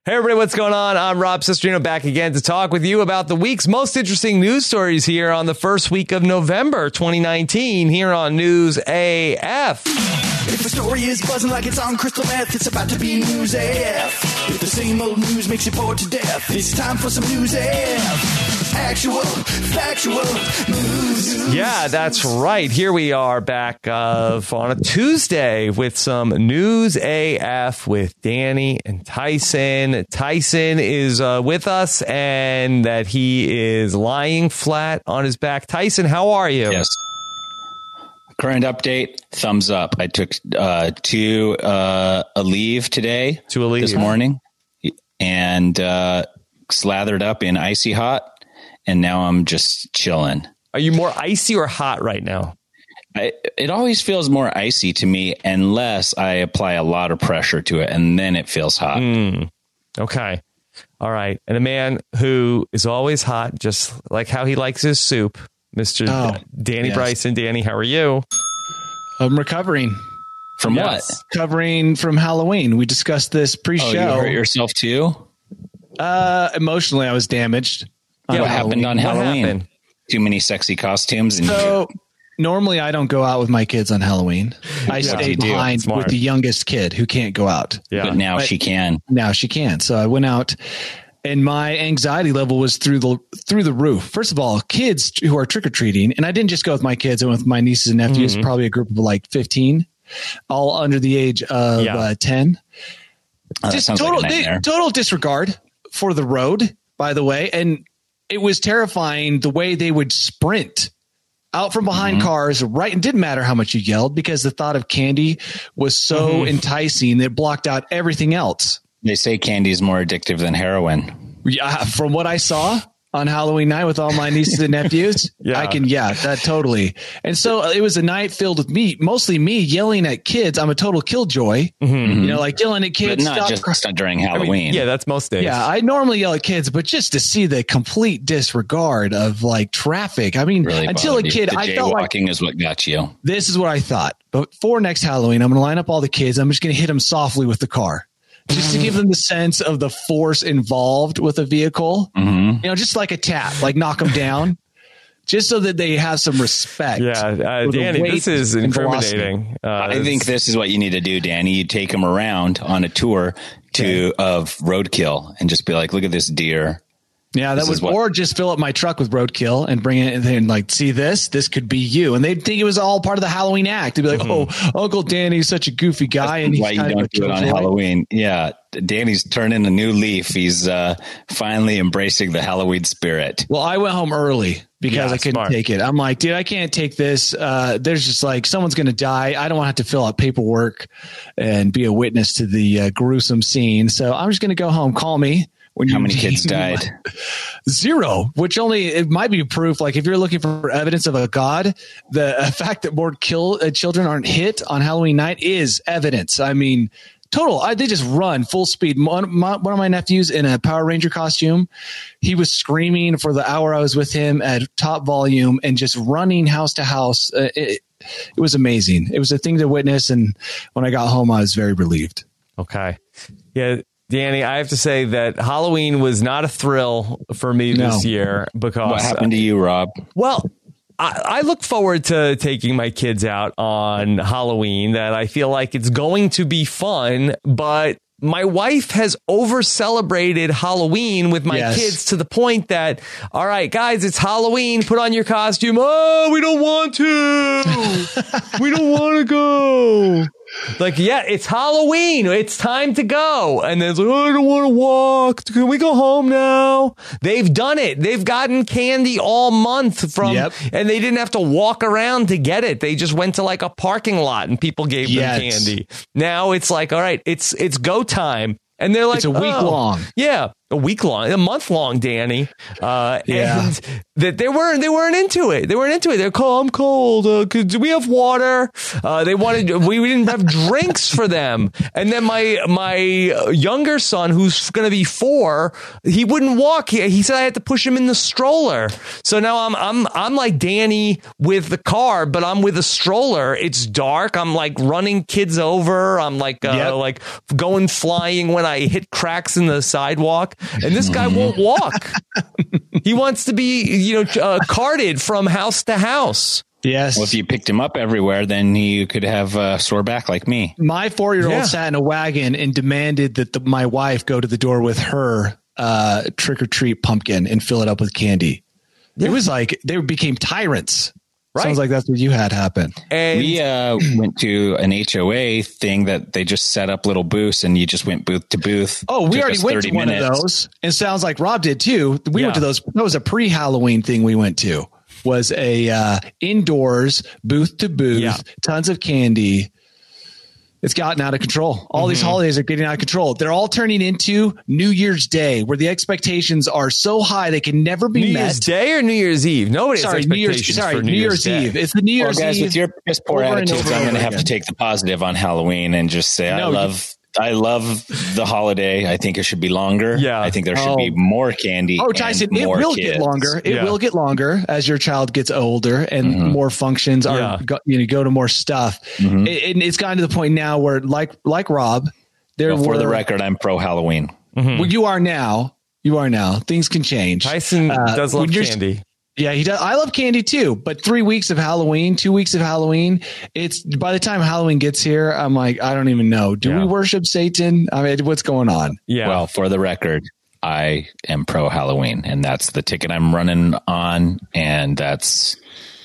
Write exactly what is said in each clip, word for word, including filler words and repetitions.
Hey, everybody, what's going on? I'm Rob Sestrino, back again to talk with you about the week's most interesting news stories here on the first week of November twenty nineteen here on News A F. If the story is buzzing like it's on crystal meth, it's about to be News A F. If the same old news makes you bored to death, it's time for some News A F. Actual, factual news. Yeah, that's right. Here we are back uh, on a Tuesday with some News A F with Danny and Tyson. Tyson is uh, with us and that he is lying flat on his back. Tyson, how are you? Yes. Current update, thumbs up. I took uh, to uh, a leave today, to a leave this morning, and uh, slathered up in icy hot, and now I'm just chilling. Are you more icy or hot right now? I, it always feels more icy to me unless I apply a lot of pressure to it, and then it feels hot. Mm, okay. All right. And a man who is always hot, just like how he likes his soup, Mister Oh, Danny yes. Bryson. Danny, how are you? I'm recovering. From Yes. what? Covering from Halloween. We discussed this Oh, pre-show. you hurt yourself too? uh, emotionally, I was damaged. Yeah, on What happened on What Halloween? happened? Too many sexy costumes? And So normally I don't go out with my kids on Halloween. I Yeah, stay you do. behind Smart. with the youngest kid who can't go out. Yeah. but now But- she can. Now she can. So I went out and my anxiety level was through the through the roof. First of all, kids who are trick-or-treating, and I didn't just go with my kids, I went with my nieces and nephews, Mm-hmm. probably a group of like fifteen, all under the age of Yeah. uh, ten. Oh, that Just sounds total, like a nightmare. di- total disregard for the road, by the way. And it was terrifying the way they would sprint out from behind Mm-hmm. cars, right? It didn't matter how much you yelled because the thought of candy was so Mm-hmm. enticing that it blocked out everything else. They say candy is more addictive than heroin. Yeah, from what I saw on Halloween night with all my nieces and nephews, Yeah. I can, yeah, that totally. And so it was a night filled with me, mostly me yelling at kids. I'm a total killjoy, Mm-hmm. you know, like yelling at But kids. not stop just cr- during I mean, Halloween. yeah, that's most days. Yeah, I normally yell at kids, but just to see the complete disregard of like traffic. I mean, Really until a bothered you. kid, The I felt like jaywalking is what got you. this is what I thought. But for next Halloween, I'm going to line up all the kids. I'm just going to hit them softly with the car. Just to give them the sense of the force involved with a vehicle, Mm-hmm. you know, just like a tap, like knock them down, just so that they have some respect. Yeah, uh, for the Danny, weight this is and velocity. incriminating. Uh, I think this is what you need to do, Danny. You take them around on a tour to of roadkill and just be like, look at this deer. Yeah, that This would, is what- or just fill up my truck with roadkill and bring it in and like, see this, this could be you. And they'd think it was all part of the Halloween act. They'd be like, Mm-hmm. oh, Uncle Danny's such a goofy guy. And he's Why you kind of a don't do it on killjoy. Halloween? Yeah, Danny's turning a new leaf. He's uh, finally embracing the Halloween spirit. Well, I went home early because Yeah, I couldn't smart. take it. I'm like, dude, I can't take this. Uh, there's just like someone's going to die. I don't want to have to fill out paperwork and be a witness to the uh, gruesome scene. So I'm just going to go home. Call me. When How you many kids died? Zero, which only it might be proof. Like if you're looking for evidence of a god, the uh, fact that more kill uh, children aren't hit on Halloween night is evidence. I mean, total. I, they just run full speed. One, my, one of my nephews in a Power Ranger costume, he was screaming for the hour I was with him at top volume and just running house to house. Uh, it, it was amazing. It was a thing to witness. And when I got home, I was very relieved. Okay. Yeah, Danny, I have to say that Halloween was not a thrill for me No. this year because What happened to you, Rob? well, I, I look forward to taking my kids out on Halloween. That I feel like it's going to be fun, but my wife has over celebrated Halloween with my Yes. kids to the point that, all right, guys, it's Halloween. Put on your costume. Oh, we don't want to. We don't want to go. Like, yeah, it's Halloween. It's time to go. And then it's like, oh, I don't want to walk. Can we go home now? They've done it. They've gotten candy all month from, Yep. and they didn't have to walk around to get it. They just went to like a parking lot and people gave them Yes. candy. Now it's like, all right, it's, it's go time. And they're like, It's a week oh. long. Yeah. a week long, a month long, Danny. Uh, Yeah. and that they weren't, they weren't into it. They weren't into it. They're cold. I'm cold. Uh, could, do we have water? Uh, they wanted, we, we didn't have drinks for them. And then my, my younger son, who's going to be four, he wouldn't walk. He, he said I had to push him in the stroller. So now I'm, I'm, I'm like Danny with the car, but I'm with a stroller. It's dark. I'm like running kids over. I'm like, uh, Yep. like going flying when I hit cracks in the sidewalk. And this guy won't walk. He wants to be, you know, uh, carted from house to house. Yes. Well, if you picked him up everywhere, then you could have a sore back like me. My four-year-old Yeah. sat in a wagon and demanded that the, my wife go to the door with her uh, trick-or-treat pumpkin and fill it up with candy. It was like they became tyrants. Right. Sounds like that's what you had happen. And We uh, went to an H O A thing that they just set up little booths and you just went booth to booth. Oh, we Took already us went to thirty one minutes. of those. It sounds like Rob did too. We Yeah. went to those. That was a pre-Halloween thing we went to. Was a uh, indoors booth to booth, Yeah. tons of candy. It's gotten out of control. All Mm-hmm. these holidays are getting out of control. They're all turning into New Year's Day, where the expectations are so high they can never be New met. Year's Day or New Year's Eve? Nobody Sorry, has New Year's. expectations Sorry, for New, Year's, Day. Eve. It's the New Well, Year's guys, Eve. with your piss poor over and attitudes, over I'm and going to over have to again. take the positive on Halloween and just say No, I you- love. I love the holiday. I think it should be longer. Yeah. I think there should Oh. be more candy. Oh, and Tyson, it more will kids. get longer. It Yeah. will get longer as your child gets older and more functions are, Yeah. go, you know, go to more stuff. Mhm. It, and it's gotten to the point now where, like, like Rob, there Well, for were, the record, I'm pro Halloween. well, you are now. You are now. Things can change. Tyson Uh, does when love you're- candy. Yeah, he does. I love candy too, but three weeks of Halloween, two weeks of Halloween. It's by the time Halloween gets here, I'm like, I don't even know. Do Yeah. we worship Satan? I mean, what's going on? Yeah. Well, for the record, I am pro Halloween, and that's the ticket I'm running on, and that's.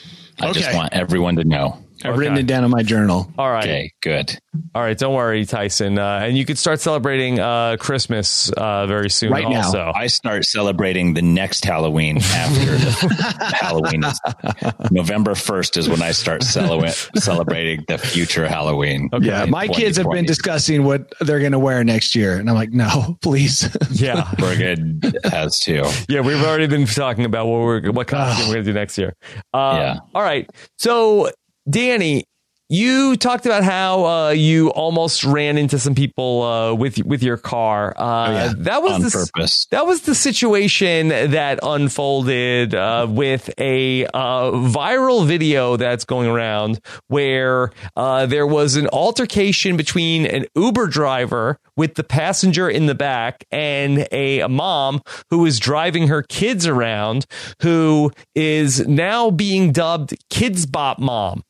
I just Okay. want everyone to know. I've Okay. written it down in my journal. All right. Okay, good. All right. Don't worry, Tyson. Uh, and you could start celebrating uh, Christmas uh, very soon. Right now. also. I start celebrating the next Halloween after the Halloween. Is, November first is when I start cele- celebrating the future Halloween. Okay. Yeah, my kids have been twenty twenty. discussing what they're going to wear next year, and I'm like, no, please. Yeah. Bergen has too. Yeah, we've already been talking about what we're what costume we're gonna do next year. Uh, Yeah. All right. So, Danny, you talked about how uh, you almost ran into some people uh, with with your car. Uh, Oh, yeah. That was On the, s- purpose. That was the situation that unfolded uh, with a uh, viral video that's going around where uh, there was an altercation between an Uber driver with the passenger in the back and a, a mom who was driving her kids around, who is now being dubbed Kids Bop Mom.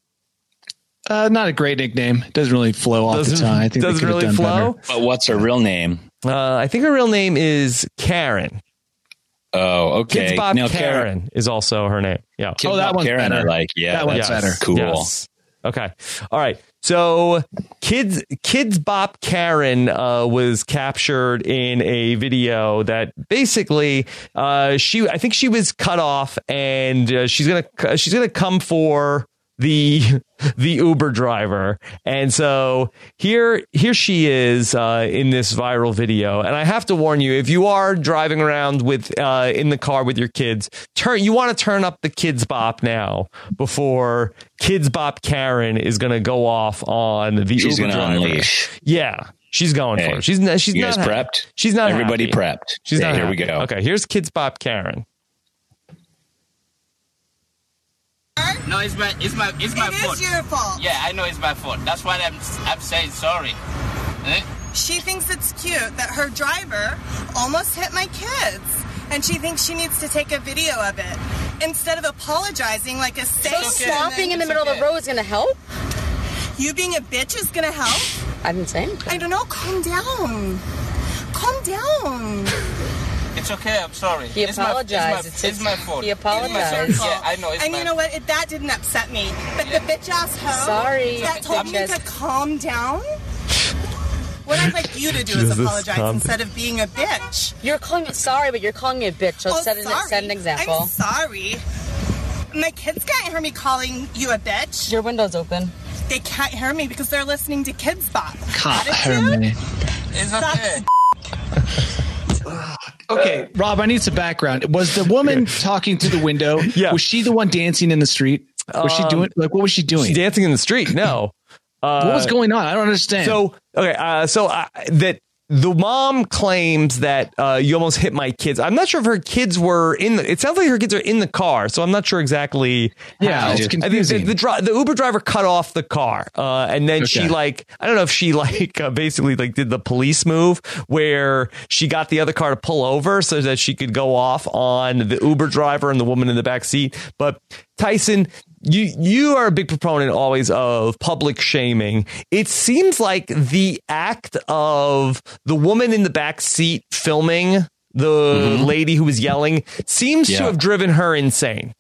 Uh, not a great nickname. Doesn't really flow off the Doesn't, tongue. I think they doesn't could have really done flow. better. But what's her real name? Uh, I think her real name is Karen. Oh, okay. Kids Bop No, Karen is also her name. Yeah. Kids Oh, that Bop one's Karen, better. I like, yeah, That one's that's better. cool. Yes. Okay. All right. So kids, kids Bop Karen uh, was captured in a video that basically uh, she, I think she was cut off, and uh, she's gonna she's gonna come for the the Uber driver. And so here here she is uh, in this viral video. And I have to warn you, if you are driving around with uh, in the car with your kids, turn you want to turn up the Kids Bop now before Kids Bop Karen is going to go off on the She's Uber going to driver. unleash. Yeah, she's going Hey, for it. She's not, she's You not guys happy. prepped? She's not Everybody happy. prepped. She's not Here we happy. go. Okay, here's Kids Bop Karen. No, it's my it's my it's my It fault. is your fault. Yeah, I know it's my fault. That's why I'm I'm saying sorry. Eh? She thinks it's cute that her driver almost hit my kids. And she thinks she needs to take a video of it. Instead of apologizing like a saint. okay. Stopping in the It's middle of okay. the road is going to help? You being a bitch is gonna help? I didn't say anything. I don't know, calm down. Calm down. It's okay. I'm sorry. He it's apologized. My, It's it's, my, his- it's my fault. he It's my apologized. fault. Yeah, I know. It's And my you know what? It, that didn't upset me. But the bitch ass hoe Sorry. that told me Bitches. to calm down. What I'd like you to do Does is this apologize calm- instead of being a bitch. You're calling me sorry, but you're calling me a bitch. So Oh, set, an, sorry. set an example. I'm sorry. My kids can't hear me calling you a bitch. Your window's open. They can't hear me because they're listening to Kids Bop. Can't Attitude? hear me. It's That's okay. Okay, Rob, I need some background. Was the woman talking through the window? Yeah. Was she the one dancing in the street? Was she Um, doing like what was she doing? She's dancing in the street. No. Uh, what was going on? I don't understand. So okay, uh, so uh, that the mom claims that uh, you almost hit my kids. I'm not sure if her kids were in the. It sounds like her kids are in the car, so I'm not sure exactly. Yeah, how. it's I think confusing. the, the, dri- the Uber driver cut off the car, uh, and then she Okay. like I don't know if she like uh, basically like did the police move where she got the other car to pull over so that she could go off on the Uber driver and the woman in the back seat. But Tyson, you you are a big proponent always of public shaming. It seems like the act of the woman in the back seat filming the Mm-hmm. lady who was yelling seems to Yeah. have driven her insane.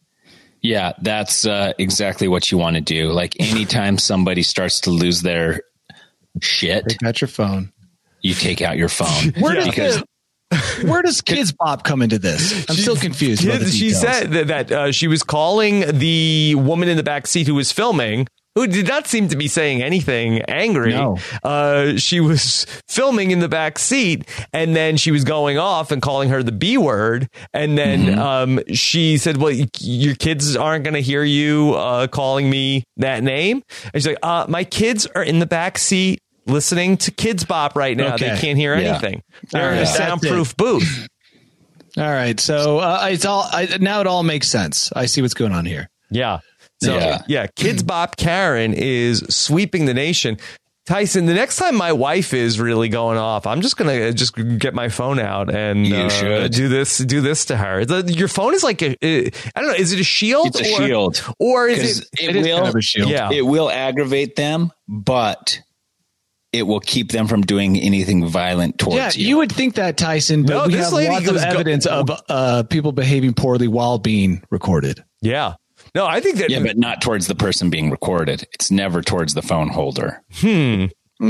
Yeah, that's uh, exactly what you want to do. Like anytime somebody starts to lose their shit, Take out your phone. you take out your phone. Where does because the- Where does Kids Bop come into this? I'm still confused. About the She details. said that, that uh, she was calling the woman in the back seat who was filming, who did not seem to be saying anything angry. No. Uh, she was filming in the back seat, and then she was going off and calling her the B word. And then Mm-hmm. um, she said, well, y- your kids aren't going to hear you uh, calling me that name. And she's like, uh, my kids are in the back seat listening to Kids Bop right now. Okay. They can't hear Yeah. anything. They're All in a right. That's soundproof booth. All right, so uh, it's all I, now. It all makes sense. I see what's going on here. Yeah. So yeah. Yeah. Kids Bop Karen is sweeping the nation. Tyson, the next time my wife is really going off, I'm just gonna just get my phone out and You uh, should. do this do this to her. The, your phone is like a, I don't know. Is it a shield? It's a or, shield. or is 'Cause it? it, It is will, kind of a shield. Yeah. it will aggravate them, but it will keep them from doing anything violent towards Yeah, you. you would think that, Tyson, but No, we this have lady lots of goes go- evidence of uh, people behaving poorly while being recorded. Yeah. No, I think that. Yeah, but not towards the person being recorded. It's never towards the phone holder. yeah.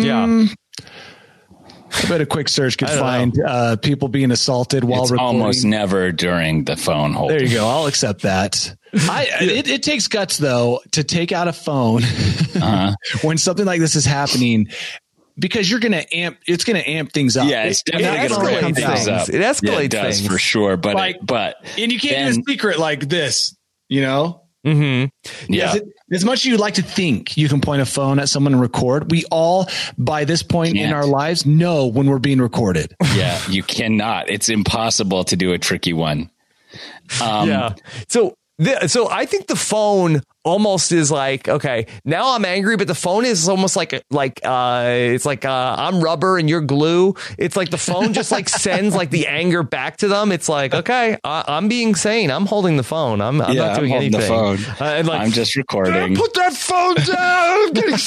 I bet a quick search could I don't find uh, people being assaulted while It's recording. almost never during the phone holder. There you go. I'll accept that. I it, it takes guts though to take out a phone Uh-huh. when something like this is happening, because you're going to amp. It's going to amp things up. Yeah, it's It- definitely it going to escalates ramp things things. up. It escalates yeah, it does things. for sure. But Like- it, but and you can't then- do a secret like this. You know. Mm-hmm. yeah, As, it, as much as you'd like to think you can point a phone at someone and record, we all, by this point in Can't. our lives, know when we're being recorded. yeah, you cannot. It's impossible to do a tricky one. Um, Yeah. So, the, so I think the phone almost is like, okay, now I'm angry, but the phone is almost like, a- like, uh, it's like, uh, I'm rubber and you're glue. It's like the phone just like sends like the anger back to them. It's like, okay, I, I'm being sane. I'm holding the phone. I'm, I'm yeah, not doing I'm holding anything. the phone. Uh, and like, I'm just recording. put that phone down. I'm getting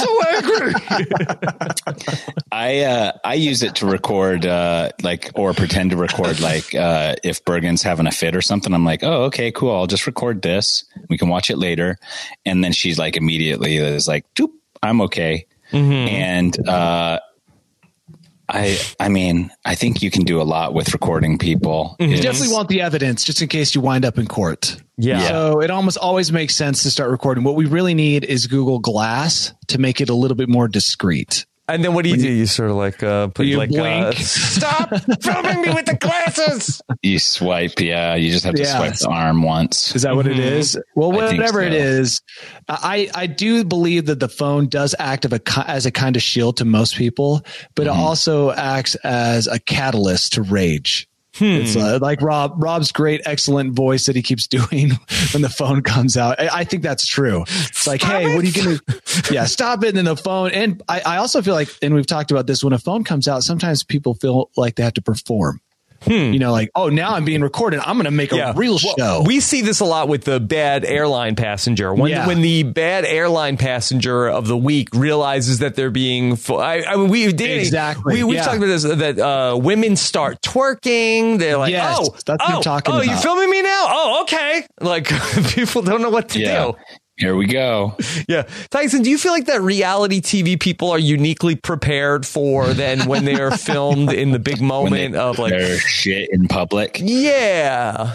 so angry. I uh, I use it to record, uh, like, or pretend to record, like, uh, if Bergen's having a fit or something. I'm like, oh, okay, cool. I'll just record this. We can watch it later. And then she's like, immediately is like, doop, I'm okay. Mm-hmm. And uh, I I mean, I think you can do a lot with recording people. Mm-hmm. You It's- definitely want the evidence just in case you wind up in court. Yeah. So it almost always makes sense to start recording. What we really need is Google Glass to make it a little bit more discreet. And then what do you do? You sort of like, uh, put You like, uh, blink. stop filming me with the glasses. You swipe, yeah. You just have to Yeah. swipe the arm once. Is that what it is? Well, I think whatever it so. is, I, I do believe that the phone does act of a, ki- as a kind of shield to most people, but it also acts as a catalyst to rage. It's uh, like Rob, Rob's great, excellent voice that he keeps doing when the phone comes out. I, I think that's true. It's like, hey, what are you going to, yeah, stop it. And then the phone. And I, I also feel like, and we've talked about this, when a phone comes out, sometimes people feel like they have to perform. You know, like, oh, now I'm being recorded. I'm going to make a real Well, show. we see this a lot with the bad airline passenger. When Yeah. when the bad airline passenger of the week realizes that they're being, fu- I, I mean, we Danny, Exactly, we we yeah. talked about this that uh, women start twerking. They're like, Yes, oh, that's what oh, I'm talking oh, you about. filming me now? Oh, okay. Like people don't know what to Yeah. do. Here we go. Yeah. Tyson, do you feel like that reality T V people are uniquely prepared for than when they are filmed in the big When moment they of like, their shit in public. yeah.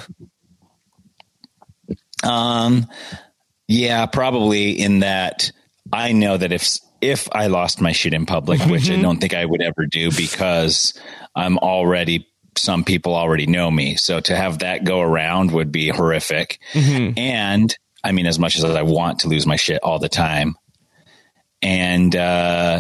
Um, yeah, probably in that I know that if if I lost my shit in public, which I don't think I would ever do because I'm already some people already know me. So to have that go around would be horrific. Mm-hmm. And I mean, as much as I want to lose my shit all the time. And, uh,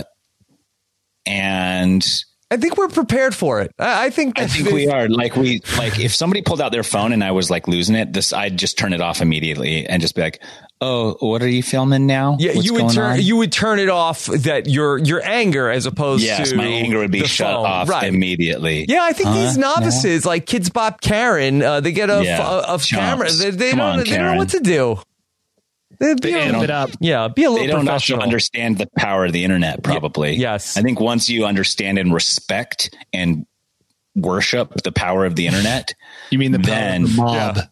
and I think we're prepared for it. I, I think, I think we are like, we, like if somebody pulled out their phone and I was like losing it, this, I'd just turn it off immediately and just be like, oh, what are you filming now? Yeah, What's you would turn on? you would turn it off. That your your anger as opposed yes, to my anger would be the shut phone. off right. immediately. Yeah, I think huh? these novices no? like Kids Bop Karen, uh, they get a, yeah. a, a camera. They, they don't on, they don't know what to do. They amp it up. Yeah, be a little They don't also professional. understand the power of the internet. Probably. Y- yes, I think once you understand and respect and worship the power of the internet, you mean the power then, of the mob? Yeah.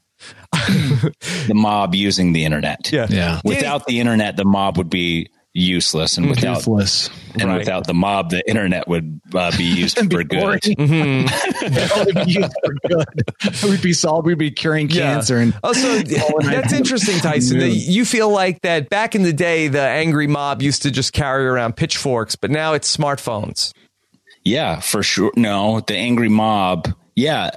the mob using the internet. Yeah. Yeah. Without the internet, the mob would be useless, and without Toothless. and Right. without the mob, the internet would uh, be used for good. Mm-hmm. It would be used for good. We'd be solved. We'd be curing cancer. And oh, so that's interesting, Tyson. That you feel like that back in the day, the angry mob used to just carry around pitchforks, but now it's smartphones. Yeah, for sure. No, the angry mob. Yeah.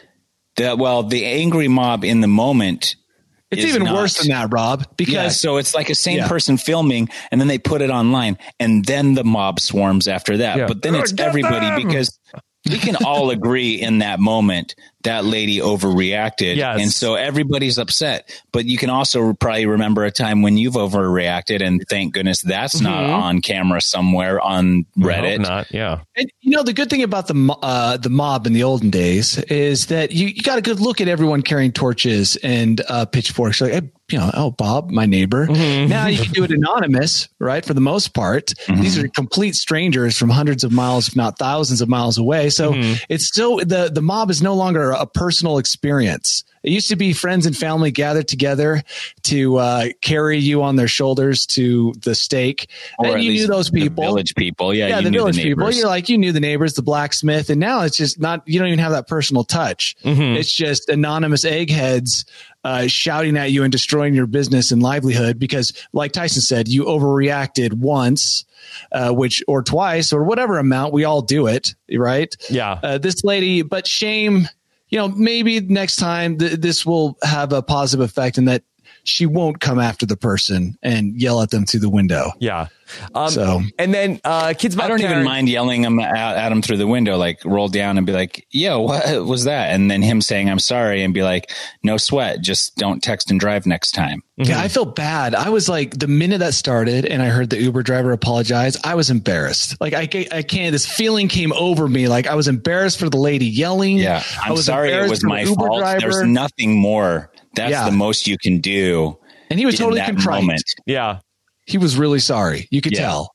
The, well, the angry mob in the moment. It's is even not. worse than that, Rob, because Yeah, so it's like a sane Yeah. person filming and then they put it online and then the mob swarms after that. Yeah. But then it's Get everybody them! because we can all agree in that moment that lady overreacted. Yes. And so everybody's upset. But you can also probably remember a time when you've overreacted, and thank goodness that's not on camera somewhere on I Reddit. hope not. Yeah. And you know, the good thing about the mo- uh, the mob in the olden days is that you, you got a good look at everyone carrying torches and uh, pitchforks. Like, hey, you know, oh, Bob, my neighbor. Mm-hmm. Now you can do it anonymous, right? For the most part, Mm-hmm. these are complete strangers from hundreds of miles, if not thousands of miles away. So Mm-hmm. it's so the the mob is no longer a personal experience. It used to be friends and family gathered together to uh, carry you on their shoulders to the stake, Or and at you knew least those the people. village people. Yeah, Yeah, you the knew village the people. neighbors. You're like, you knew the neighbors, the blacksmith, and now it's just not, you don't even have that personal touch. Mm-hmm. It's just anonymous eggheads uh, shouting at you and destroying your business and livelihood because, like Tyson said, you overreacted once, uh, which, or twice, or whatever amount. We all do it, right? Yeah. Uh, this lady, but shame, you know, maybe next time th- this will have a positive effect in that she won't come after the person and yell at them through the window. Yeah. Um, So- and then uh, Kids Bop I don't Karen, even mind yelling him at, at him through the window, like roll down and be like, yo, what was that? And then him saying, I'm sorry, and be like, no sweat. Just don't text and drive next time. Yeah, I felt bad. I was like, the minute that started and I heard the Uber driver apologize, I was embarrassed. Like, I, ca- I can't, this feeling came over me. Like, I was embarrassed for the lady yelling. Yeah. I I'm was sorry it embarrassed was for the my Uber fault. driver. There's nothing more. That's Yeah. the most you can do. And he was in totally that contrite. moment. Yeah. He was really sorry. You could Yeah. tell.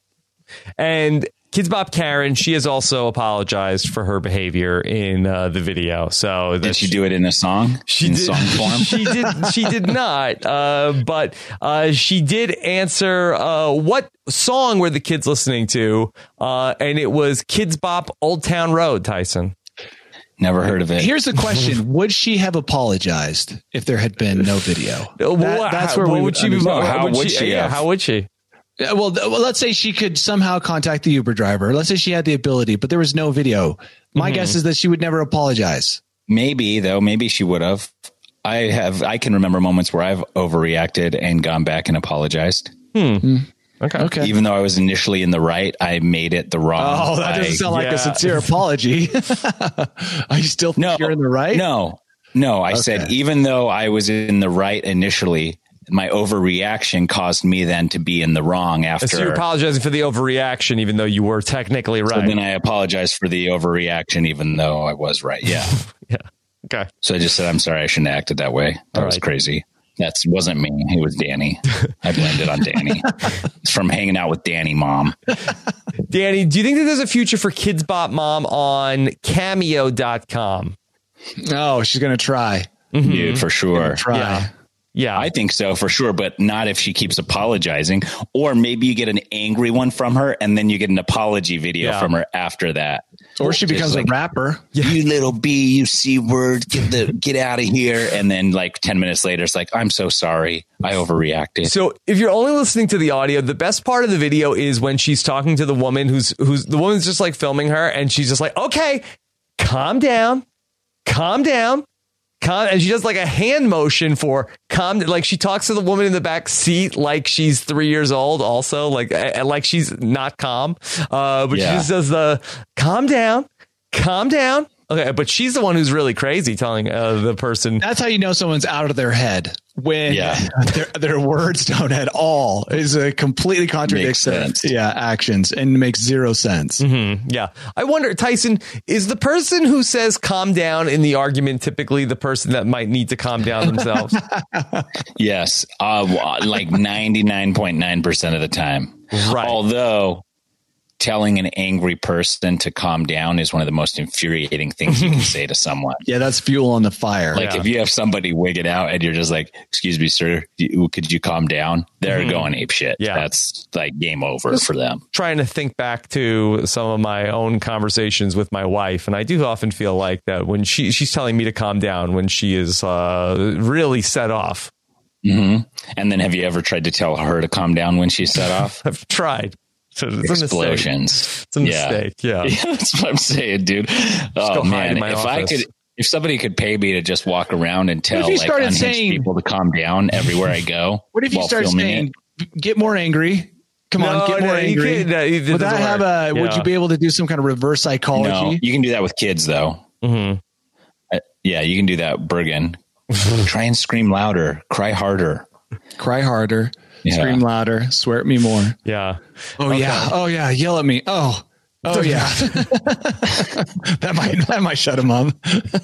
And Kids Bop Karen, she has also apologized for her behavior in uh, the video. So Did she do it in a song? She in did, song form? she did. She did not. Uh, but uh, she did answer uh, what song were the kids listening to, uh, and it was Kids Bop Old Town Road. Tyson. Never heard of it. Here's the question. Would she have apologized if there had been no video? That- that's where what we would would she? understand. How would she Yeah, have? how would she? Yeah, well, th- well, let's say she could somehow contact the Uber driver. Let's say she had the ability, but there was no video. My Mm-hmm. guess is that she would never apologize. Maybe though. Maybe she would have. I have. I can remember moments where I've overreacted and gone back and apologized. Okay. Okay. Even though I was initially in the right, I made it the wrong. Oh, that doesn't by- sound like yeah. a sincere apology. Are you still think No, you're in the right? No, no. I said even though I was in the right initially, my overreaction caused me then to be in the wrong after. So you're apologizing for the overreaction, even though you were technically So right. then I apologized for the overreaction, even though I was right. Yeah. yeah. Okay. So I just said, I'm sorry, I shouldn't have acted that way. That All was right. crazy. That wasn't me. It was Danny. I blamed it on Danny. It's from hanging out with Danny, mom. Danny, do you think that there's a future for Kids Bop Mom on cameo dot com? Oh, she's going to try. Dude, for sure. Try. Yeah. Yeah. I think so for sure, but not if she keeps apologizing. Or maybe you get an angry one from her and then you get an apology video Yeah. from her after that. Or she becomes like, a rapper. You little B, you C word, get the get out of here. And then like ten minutes later, it's like, I'm so sorry. I overreacted. So if you're only listening to the audio, the best part of the video is when she's talking to the woman who's who's the woman's just like filming her and she's just like, okay, calm down. calm down. Calm, and she does like a hand motion for calm. Like she talks to the woman in the back seat like she's three years old. Also, like like she's not calm. Uh, but yeah. she just does the calm down, calm down. Okay, but she's the one who's really crazy, telling uh, the person. That's how you know someone's out of their head when yeah. their, their words don't at all. Is a completely contradicts yeah actions and makes zero sense. Mm-hmm. Yeah, I wonder, Tyson, is the person who says "calm down" in the argument typically the person that might need to calm down themselves? Yes, uh, like ninety-nine point nine percent of the time. Right. Although telling an angry person to calm down is one of the most infuriating things you can say to someone. Yeah, that's fuel on the fire. Like yeah. if you have somebody wig it out and you're just like, excuse me, sir, you, could you calm down? They're mm-hmm. going ape shit. Yeah. That's like game over just for them. Trying to think back to some of my own conversations with my wife. And I do often feel like that when she she's telling me to calm down when she is uh, really set off. Mm-hmm. And then have you ever tried to tell her to calm down when she's set off? I've tried. So it's Explosions. A it's a mistake. Yeah. yeah. That's what I'm saying, dude. Oh man. If office. I could, if somebody could pay me to just walk around and tell like unhinged saying, people to calm down everywhere I go. What if you started saying, it? Get more angry? Come no, on, get no, more angry. No, would that have a, yeah. would you be able to do some kind of reverse psychology? No, you can do that with kids though. Mm-hmm. Uh, yeah, you can do that, Bergen. Try and scream louder, cry harder. Cry harder. Yeah. Scream louder. Swear at me more. Yeah. Oh okay. yeah. Oh yeah. Yell at me. Oh. Oh yeah. that might that might shut him up.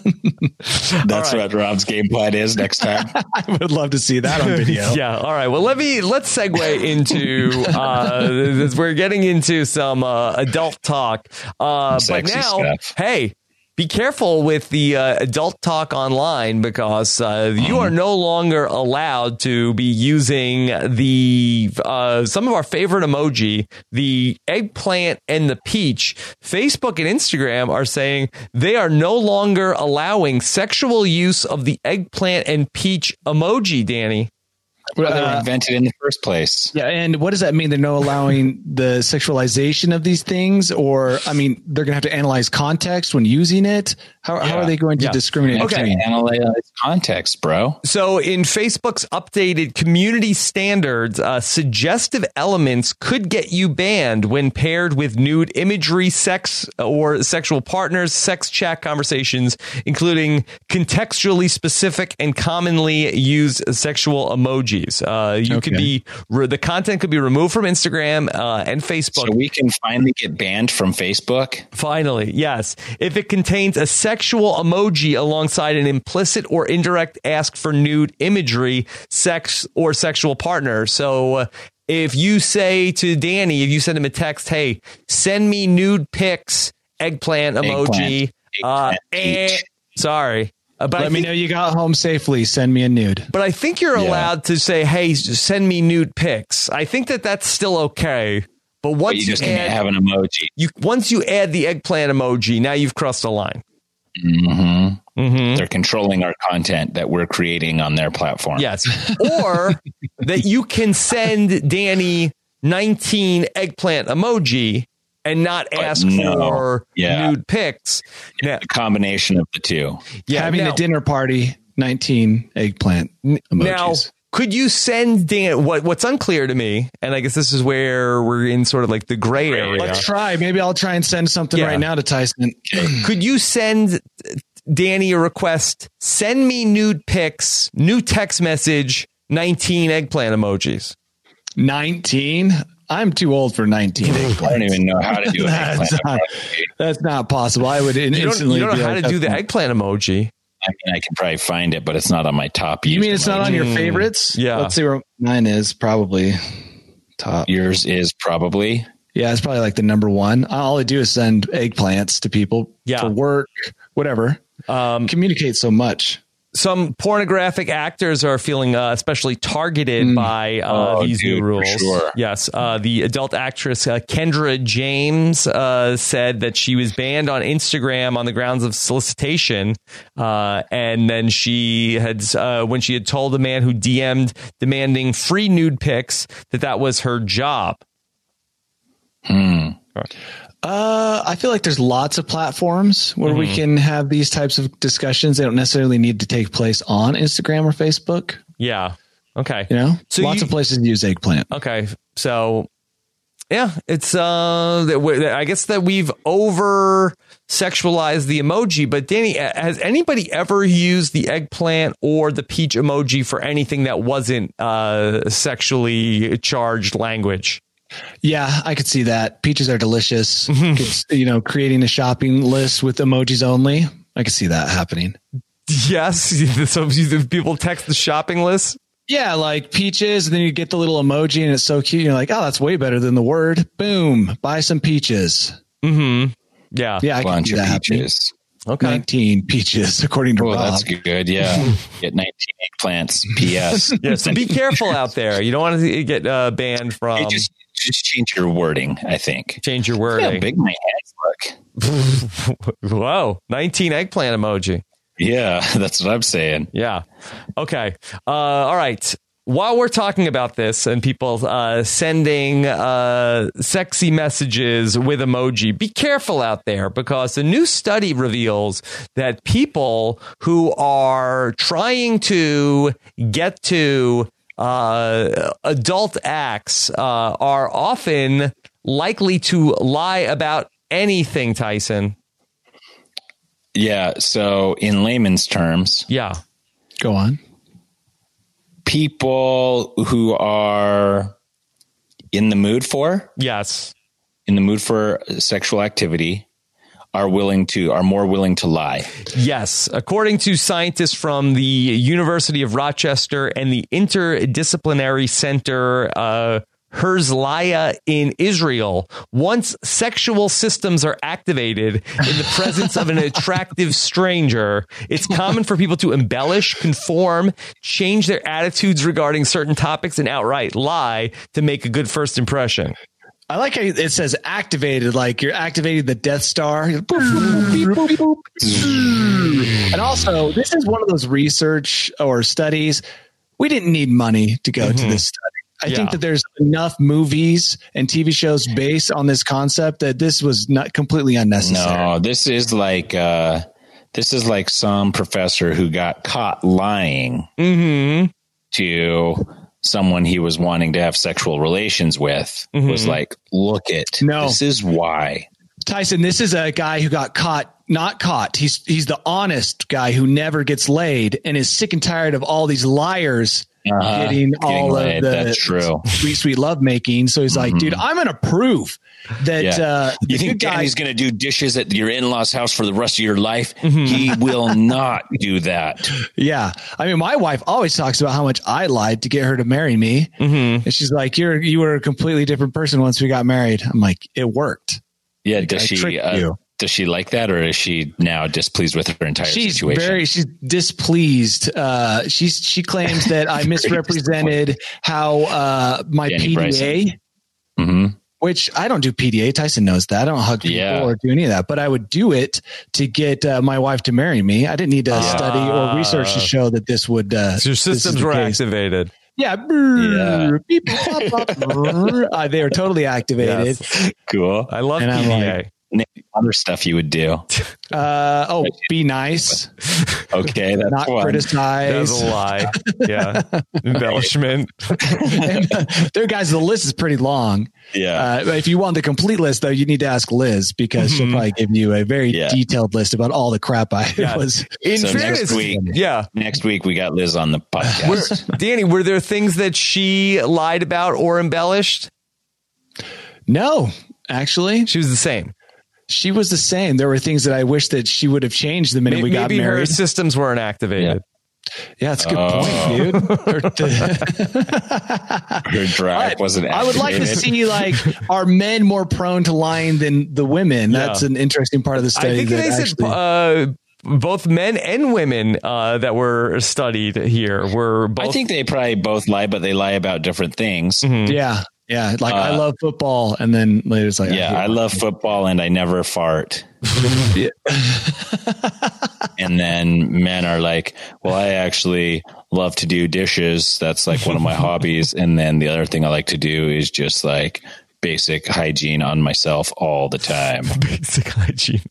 That's right. What Rob's game plan is next time. I would love to see that on video. Yeah. All right. Well, let me let's segue into uh, we're getting into some uh, adult talk. Uh, but now, stuff. Hey. Be careful with the uh, adult talk online because uh, you are no longer allowed to be using the uh, some of our favorite emoji, the eggplant and the peach. Facebook and Instagram are saying they are no longer allowing sexual use of the eggplant and peach emoji, Danny. Well, they were invented in the first place. Yeah, and what does that mean? They're no allowing the sexualization of these things, or I mean, they're going to have to analyze context when using it. How, yeah. how are they going to yeah. discriminate? Okay, analyze context, bro. So, in Facebook's updated community standards, uh, suggestive elements could get you banned when paired with nude imagery, sex or sexual partners, sex chat conversations, including contextually specific and commonly used sexual emojis. Uh, you okay. could be re- the content could be removed from Instagram uh, and Facebook. So we can finally get banned from Facebook. Finally, yes. If it contains a sexual emoji alongside an implicit or indirect ask for nude imagery, sex or sexual partner. So uh, if you say to Danny, if you send him a text, hey, send me nude pics, eggplant emoji. Eggplant. Uh, eh, sorry. Uh, but Let I me think, know you got home safely. Send me a nude. But I think you're yeah. allowed to say, hey, send me nude pics. I think that that's still okay. But once but you just you add, can't have an emoji. You, once you add the eggplant emoji, now you've crossed the line. Mm-hmm. Mm-hmm. They're controlling our content that we're creating on their platform. Yes. Or that you can send Danny nineteen eggplant emoji and not ask no. for yeah. nude pics. Now, a combination of the two. Yeah, having now, a dinner party, nineteen eggplant emojis. Now, could you send Dan? What What's unclear to me, and I guess this is where we're in sort of like the gray area. Let's try. Maybe I'll try and send something yeah. right now to Tyson. Could you send Danny a request? Send me nude pics, new text message, nineteen eggplant emojis. nineteen? I'm too old for nineteen. I don't even know how to do an that's eggplant not, emoji. That's not possible. I would you instantly. Don't, you don't know how like, to do the eggplant emoji. I mean, I can probably find it, but it's not on my top. You mean it's emoji. not on your favorites? Yeah. Let's see where mine is. Probably top. Yours is probably. Yeah, it's probably like the number one. All I do is send eggplants to people yeah. for work, whatever. Um, Communicate so much. Some pornographic actors are feeling uh, especially targeted mm. by uh, oh, these dude, new rules. Sure. Yes. Uh, the adult actress uh, Kendra James uh, said that she was banned on Instagram on the grounds of solicitation. Uh, and then she had, uh, when she had told the man who D M'd demanding free nude pics, that that was her job. Hmm. Uh, I feel like there's lots of platforms where mm-hmm. we can have these types of discussions. They don't necessarily need to take place on Instagram or Facebook. Yeah. Okay. You know, so lots you, of places use eggplant. Okay. So, yeah, it's, uh, I guess that we've over sexualized the emoji. But Danny, has anybody ever used the eggplant or the peach emoji for anything that wasn't uh, sexually charged language? Yeah, I could see that. Peaches are delicious. Could, you know, creating a shopping list with emojis only. I could see that happening. Yes. So people text the shopping list. Yeah, like peaches, and then you get the little emoji, and it's so cute. You're like, oh, that's way better than the word. Boom, buy some peaches. Mm-hmm. Yeah, yeah, I can see that peaches. Happening. Okay, nineteen peaches according to oh, Rob. That's good. Yeah, get nineteen eggplants. P S. Yeah, so be careful out there. You don't want to get uh, banned from. Hey, just just change your wording. I think change your wording. Yeah, big my hands look. Whoa, nineteen eggplant emoji. Yeah, that's what I'm saying. Yeah. Okay. Uh, all right. While we're talking about this and people uh, sending uh, sexy messages with emoji, be careful out there, because a new study reveals that people who are trying to get to uh, adult acts uh, are often likely to lie about anything, Tyson. Yeah. So in layman's terms. Yeah. Go on. People who are in the mood for. Yes. In the mood for sexual activity are willing to are more willing to lie. Yes. According to scientists from the University of Rochester and the Interdisciplinary Center, uh, Herzliya in Israel, once sexual systems are activated in the presence of an attractive stranger, it's common for people to embellish, conform, change their attitudes regarding certain topics, and outright lie to make a good first impression. I like how it says activated, like you're activating the Death Star. And also, this is one of those research or studies. We didn't need money to go mm-hmm. to this study. I yeah. think that there's enough movies and T V shows based on this concept that this was not completely unnecessary. No, this is like uh, this is like some professor who got caught lying mm-hmm. to someone he was wanting to have sexual relations with. Mm-hmm. Was like, look it. No, this is why. Tyson, this is a guy who got caught, not caught. He's he's the honest guy who never gets laid and is sick and tired of all these liars. Uh-huh. Getting, getting all laid. Of the That's true. sweet, sweet love making. So he's like, mm-hmm. dude, I'm going to prove that. Yeah. Uh, you think Danny's going to do dishes at your in-laws' house for the rest of your life? Mm-hmm. He will not do that. Yeah. I mean, my wife always talks about how much I lied to get her to marry me. Mm-hmm. And she's like, you're, you were a completely different person once we got married. I'm like, it worked. Yeah. Like, does I she, uh, does she like that, or is she now displeased with her entire she's situation? Very, she's displeased. Uh, she's, she claims that I misrepresented how uh, my Danny P D A, mm-hmm. which I don't do P D A. Tyson knows that. I don't hug people yeah. or do any of that, but I would do it to get uh, my wife to marry me. I didn't need to uh, study or research to show that this would. Uh, so your systems were case. activated. Yeah. yeah. uh, they were totally activated. Yes. Cool. I love and P D A. Like, other stuff you would do. Uh, oh, be nice. Okay, that's not one. Criticize. That's a lie. Yeah, embellishment. There, guys, the list is pretty long. Yeah. Uh, if you want the complete list, though, you need to ask Liz, because mm-hmm. she'll probably give you a very yeah. detailed list about all the crap I yeah. was. In so fairness, next week, yeah, next week we got Liz on the podcast. Were, Danny, were there things that she lied about or embellished? No, actually, she was the same. She was the same. There were things that I wish that she would have changed the minute maybe, we got maybe married. Maybe her systems weren't activated. Yeah, yeah, that's a good oh. point, dude. Her drive wasn't activated. I would like to see, like, are men more prone to lying than the women? That's yeah. an interesting part of the study. I think that they actually, said uh, both men and women uh, that were studied here were both. I think they probably both lie, but they lie about different things. Mm-hmm. Yeah. Yeah, like uh, I love football, and then later it's like, yeah, I, I love football, and I never fart. And then men are like, well, I actually love to do dishes. That's like one of my hobbies. And then the other thing I like to do is just like basic hygiene on myself all the time. Basic hygiene.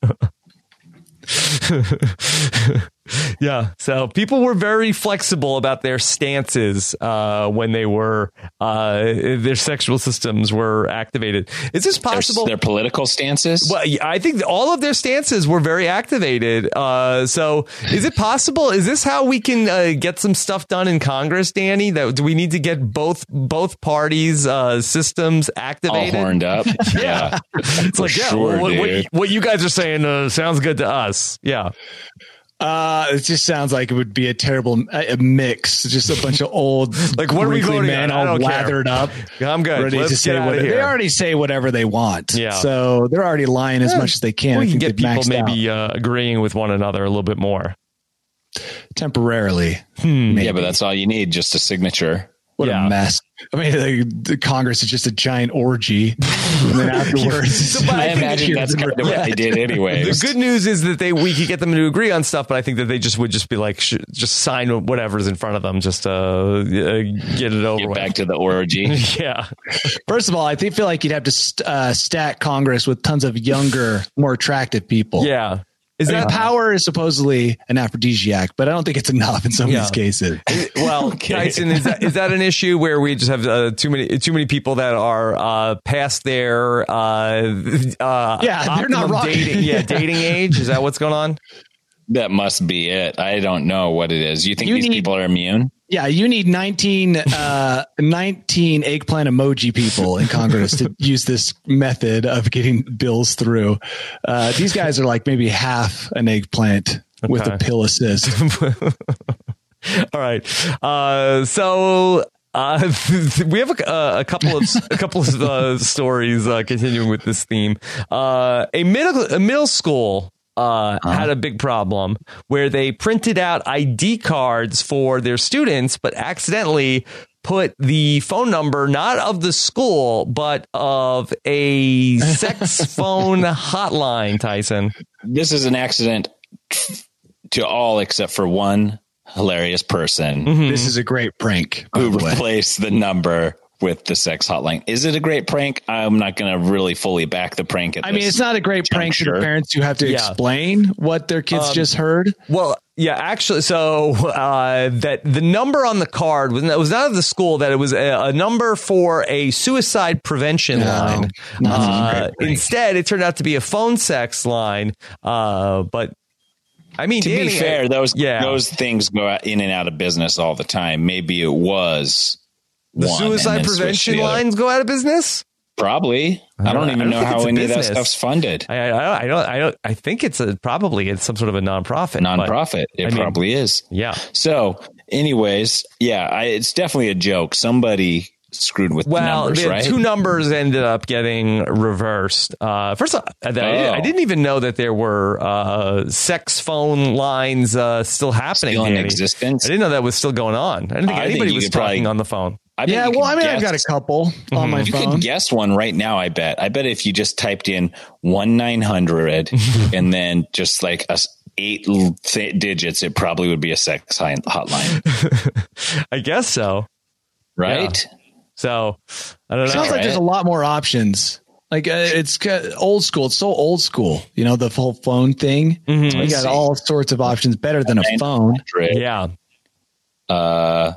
Yeah. So people were very flexible about their stances uh, when they were uh, their sexual systems were activated. Is this possible? Their, their political stances? Well, I think all of their stances were very activated. Uh, so is it possible? Is this how we can uh, get some stuff done in Congress, Danny? That do we need to get both both parties' uh, systems activated? All horned up. Yeah. It's like, yeah, sure, what, what, dude. what you guys are saying uh, sounds good to us. Yeah. Uh, it just sounds like it would be a terrible a mix. Just a bunch of old, Like, what are we wrinkly voting men on? I all don't care. lathered up. Yeah, I'm good. Ready Let's to get say out what of they here. already say whatever they want. Yeah. So they're already lying as much as they can. I We can think get they've people maxed maybe uh, agreeing with one another a little bit more. out temporarily. Hmm. Maybe. Yeah, but that's all you need, just a signature. What Yeah. a mess. I mean, the, the Congress is just a giant orgy. And then afterwards, So, but I think imagine that's kind of what they did anyway. The good news is that they we could get them to agree on stuff, but I think that they just would just be like, sh- just sign whatever's in front of them, just uh, uh get it over Get with. back to the orgy. Yeah. First of all, I think feel like you'd have to st- uh, stack Congress with tons of younger, more attractive people. Yeah. Is I mean, that power is supposedly an aphrodisiac, but I don't think it's enough in some Yeah. of these cases. well, Tyson, is that is that an issue where we just have uh, too many too many people that are uh, past their uh, uh, Yeah, they're not optimum rocking. dating, yeah, dating age? Is that what's going on? That must be it. I don't know what it is. You think You these need- people are immune? Yeah, you need nineteen, uh, nineteen eggplant emoji people in Congress to use this method of getting bills through. Uh, these guys are like maybe half an eggplant with Okay. a pill assist. All right. Uh, so uh, we have a, a couple of a couple of uh, stories uh, continuing with this theme. Uh, a middle a middle school. Uh, had a big problem where they printed out I D cards for their students, but accidentally put the phone number not of the school, but of a sex phone hotline, Tyson. This is an accident to all except for one hilarious person This is a great prank. by who the way. replaced the number with the sex hotline. Is it a great prank? I'm not going to really fully back the prank. At I mean, this it's not a great prank to the juncture. parents who have to Yeah. explain what their kids Um, just heard. Well, yeah, actually, so uh, that the number on the card was, was not of the school, that it was a, a number for a suicide prevention No, line. no, that's a Uh, great prank. instead, it turned out to be a phone sex line. Uh, but I mean, To Danny, be fair, those yeah. those things go out in and out of business all the time. Maybe it was the one and suicide then switched to prevention the other. lines go out of business. Probably. I don't I even don't know think it's how a any of that business. stuff's funded. I, I, I don't, I don't, I think it's a probably it's some sort of a nonprofit. but- Nonprofit. It I mean, probably is. Yeah. So, anyways, yeah, I, it's definitely a joke. Somebody screwed with Well, the numbers, the right? two numbers ended up getting reversed. Uh, first, of all, I, Oh. I didn't even know that there were uh, sex phone lines uh, still happening. Still in Danny. existence? I didn't know that was still going on. I didn't think I think anybody you was could probably- talking on the phone. I bet Yeah, you well, I could mean, I've got a guess- couple on my You phone. could guess one right now, I bet. I bet if you just typed in one nine hundred and then just like a s- eight l- th- digits, it probably would be a sex hi- hotline, I guess so. right? So I don't know. Sounds like right? there's a lot more options. Like uh, it's ca- old school. It's so old school. You know, the whole phone thing. Mm-hmm. You Let's got see. all sorts of options better than a phone. Yeah. Uh,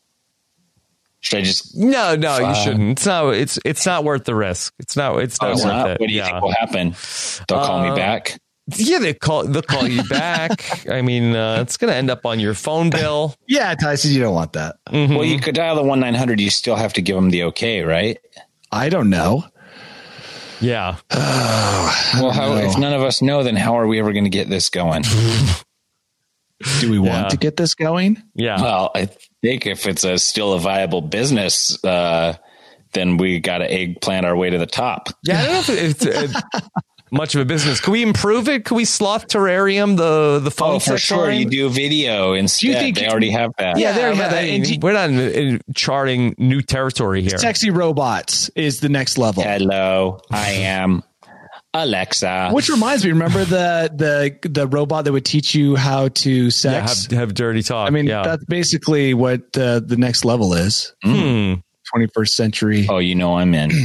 should I just? No, no, you Uh, shouldn't. It's not. It's it's not worth the risk. It's not. It's Oh, not it's worth not? it. What do you yeah. think will happen? They'll call Uh, me back. Yeah, they call. They'll call you back. I mean, uh, it's going to end up on your phone bill. Yeah, Tyson, you don't want that. Well, you could dial the one nine hundred. You still have to give them the okay, right? I don't know. Yeah. Well, how, if none of us know, then how are we ever going to get this going? Do we want Yeah. to get this going? Yeah. Well, I think if it's a still a viable business, uh, then we got to eggplant our way to the top. Yeah, I don't know if it's uh, much of a business. Can we improve it? Can we sloth terrarium the the phone Oh, for sex sure. line? You do video instead. think they you- already have that. Yeah, there you but have that. I mean, And- we're not in, in charting new territory here. Sexy robots is the next level. Hello, I am Alexa. Which reminds me, remember the the the robot that would teach you how to Yeah, sex? have, have dirty talk. I mean, yeah. that's basically what uh, the next level is. Hmm. twenty-first century. Oh, you know I'm in.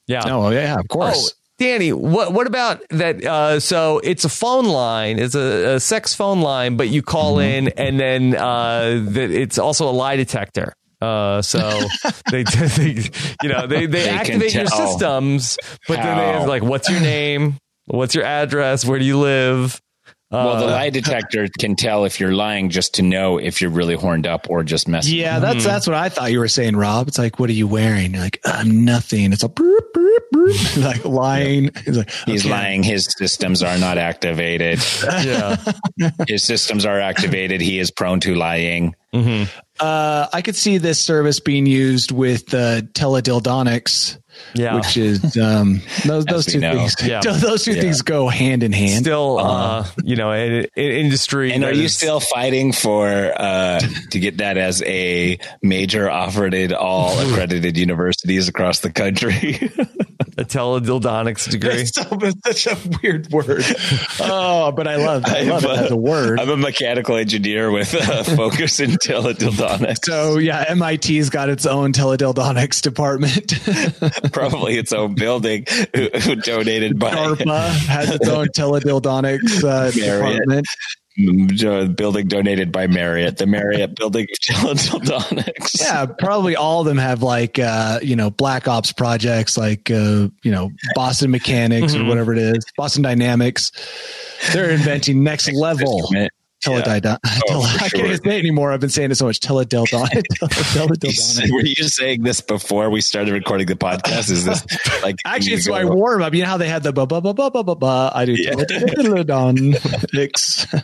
Yeah. Oh, yeah, of course. Oh, Danny, what what about that? Uh, so it's a phone line. It's a, a sex phone line, but you call mm-hmm. in, and then uh, that it's also a lie detector. Uh, so they, they, you know, they, they, they activate your systems, but how. Then they have like, what's your name? What's your address? Where do you live? Well, the lie detector can tell if you're lying just to know if you're really horned up or just messing. Yeah, that's mm. that's what I thought you were saying, Rob. It's like, what are you wearing? You're like, I'm nothing. It's a burp, burp, burp. Like lying. He's like, okay. He's lying. His systems are not activated. Yeah, his systems are activated. He is prone to lying. Mm-hmm. Uh, I could see this service being used with uh, teledildonics. Yeah, which is um, those those two know. things. Yeah. Those two yeah. things go hand in hand. Still, uh, uh, you know, in, in industry. And are is, you still fighing for uh, to get that as a major offered at all accredited universities across the country? A teledildonics degree. It's, so, it's such a weird word. Oh, but I love, I love it as a word. I'm a mechanical engineer with a focus in teledildonics. So yeah, M I T's got its own teledildonics department. Probably its own building who, who donated by DARPA has its own teledildonics uh, department. Building donated by Marriott, the Marriott building of teledildonics. Yeah, probably all of them have like uh, you know, Black Ops projects, like uh, you know, Boston Mechanics mm-hmm. or whatever it is, Boston Dynamics. They're inventing next level. Teledildonics. Yeah. Oh, I can't sure. even say it anymore. I've been saying it so much. Teledildonics. Teledildonics. Were you saying this before we started recording the podcast? Is this like actually it's my warm up? You know how they had the ba ba ba ba ba ba ba. I do yeah. teledildonics.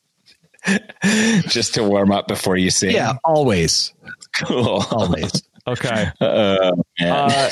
Just to warm up before you sing. Yeah, always. Cool. Always. Okay. Uh, uh,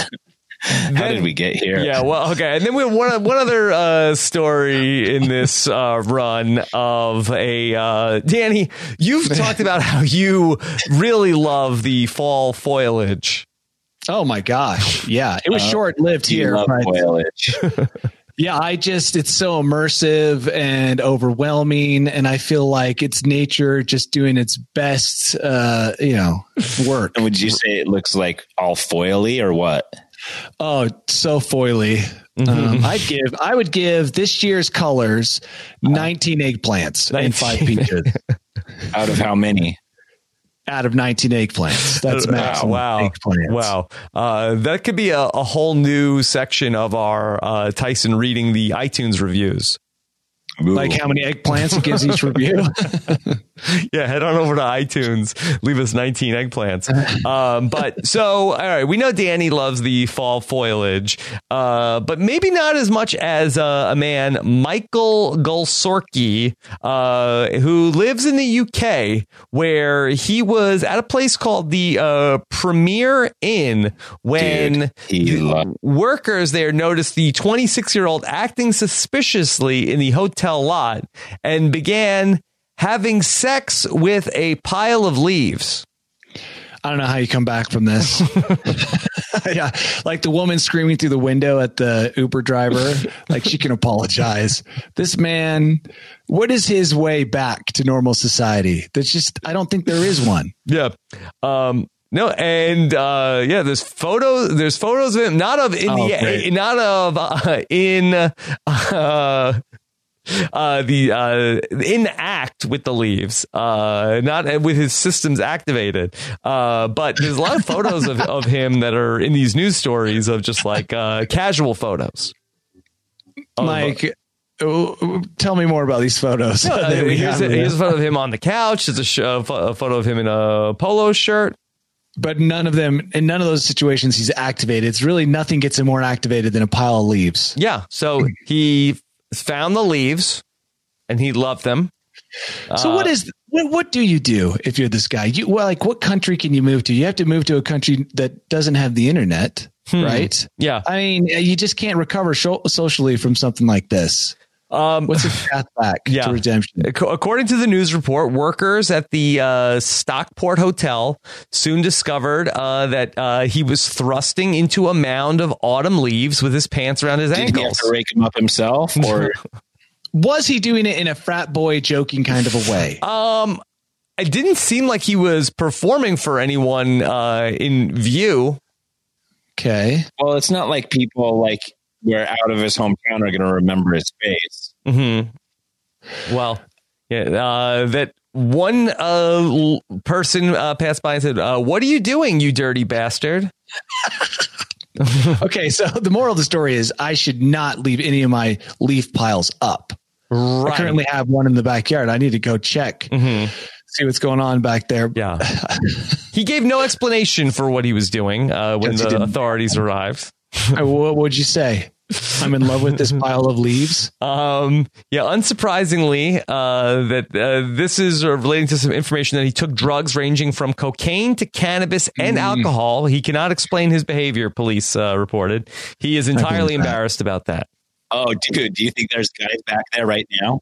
How then, did we get here? Yeah, well, okay. And then we have one, one other uh, story in this uh, run of a... Uh, Danny, you've talked about how you really love the fall foliage. Oh, my gosh. Yeah, it was uh, short-lived here. But, foliage. Yeah, I just, it's so immersive and overwhelming. And I feel like it's nature just doing its best, uh, you know, work. And would you say it looks like all foily or what? Oh, so foily. Mm-hmm. Um, I'd give, I would give this year's colors nineteen eggplants nineteen. And five peaches. Out of how many? Out of nineteen eggplants. That's maximum. Wow. Eggplants. Wow. Uh, that could be a, a whole new section of our uh, Tyson reading the iTunes reviews. Ooh. Like how many eggplants it gives each review. Yeah, head on over to iTunes, leave us nineteen eggplants. Um, but so, all right, we know Danny loves the fall foliage, uh, but maybe not as much as uh, a man, Michael Gulsorky, uh, who lives in the U K, where he was at a place called the uh, Premier Inn when Dude, workers there noticed the twenty-six-year-old acting suspiciously in the hotel lot and began having sex with a pile of leaves. I don't know how you come back from this. Yeah, like the woman screaming through the window at the Uber driver, like she can apologize. This man, what is his way back to normal society? There's just, I don't think there is one. Yeah. Um, no, and uh, yeah, there's photos. There's photos of him, not of in oh, the, great. not of uh, in. Uh, Uh, the uh, in act with the leaves, uh, not with his systems activated. Uh, but there's a lot of photos of, of him that are in these news stories of just like uh, casual photos. Like, uh, tell me more about these photos. No, uh, here's, a, here's a photo of him on the couch. There's a, sh- a photo of him in a polo shirt. But none of them, in none of those situations, he's activated. It's really nothing gets him more activated than a pile of leaves. Yeah. So he found the leaves and he loved them. So uh, what is what, what do you do if you're this guy? You well, like what country can you move to? You have to move to a country that doesn't have the internet, hmm. right? Yeah. I mean, you just can't recover sh- socially from something like this. Um, What's the path back yeah. to redemption? According to the news report, workers at the uh, Stockport Hotel soon discovered uh, that uh, he was thrusting into a mound of autumn leaves with his pants around his Did ankles. Did he have to rake him up himself, or was he doing it in a frat boy joking kind of a way? Um, it didn't seem like he was performing for anyone uh, in view. Okay. Well, it's not like people like where out of his hometown are going to remember his face. Mm-hmm. Well, yeah, uh, that one uh, person uh, passed by and said, uh, "What are you doing, you dirty bastard?" Okay, so the moral of the story is I should not leave any of my leaf piles up. Right. I currently have one in the backyard. I need to go check, Mm-hmm. see what's going on back there. Yeah. He gave no explanation for what he was doing uh, when Yes, he the didn't. authorities arrived. What would you say? I'm in love with this pile of leaves. Um, yeah, unsurprisingly, uh, that uh, this is uh, relating to some information that he took drugs ranging from cocaine to cannabis and Mm. alcohol. He cannot explain his behavior, police uh, reported. He is entirely believe that. embarrassed about that. Oh, dude, do you think there's guys back there right now?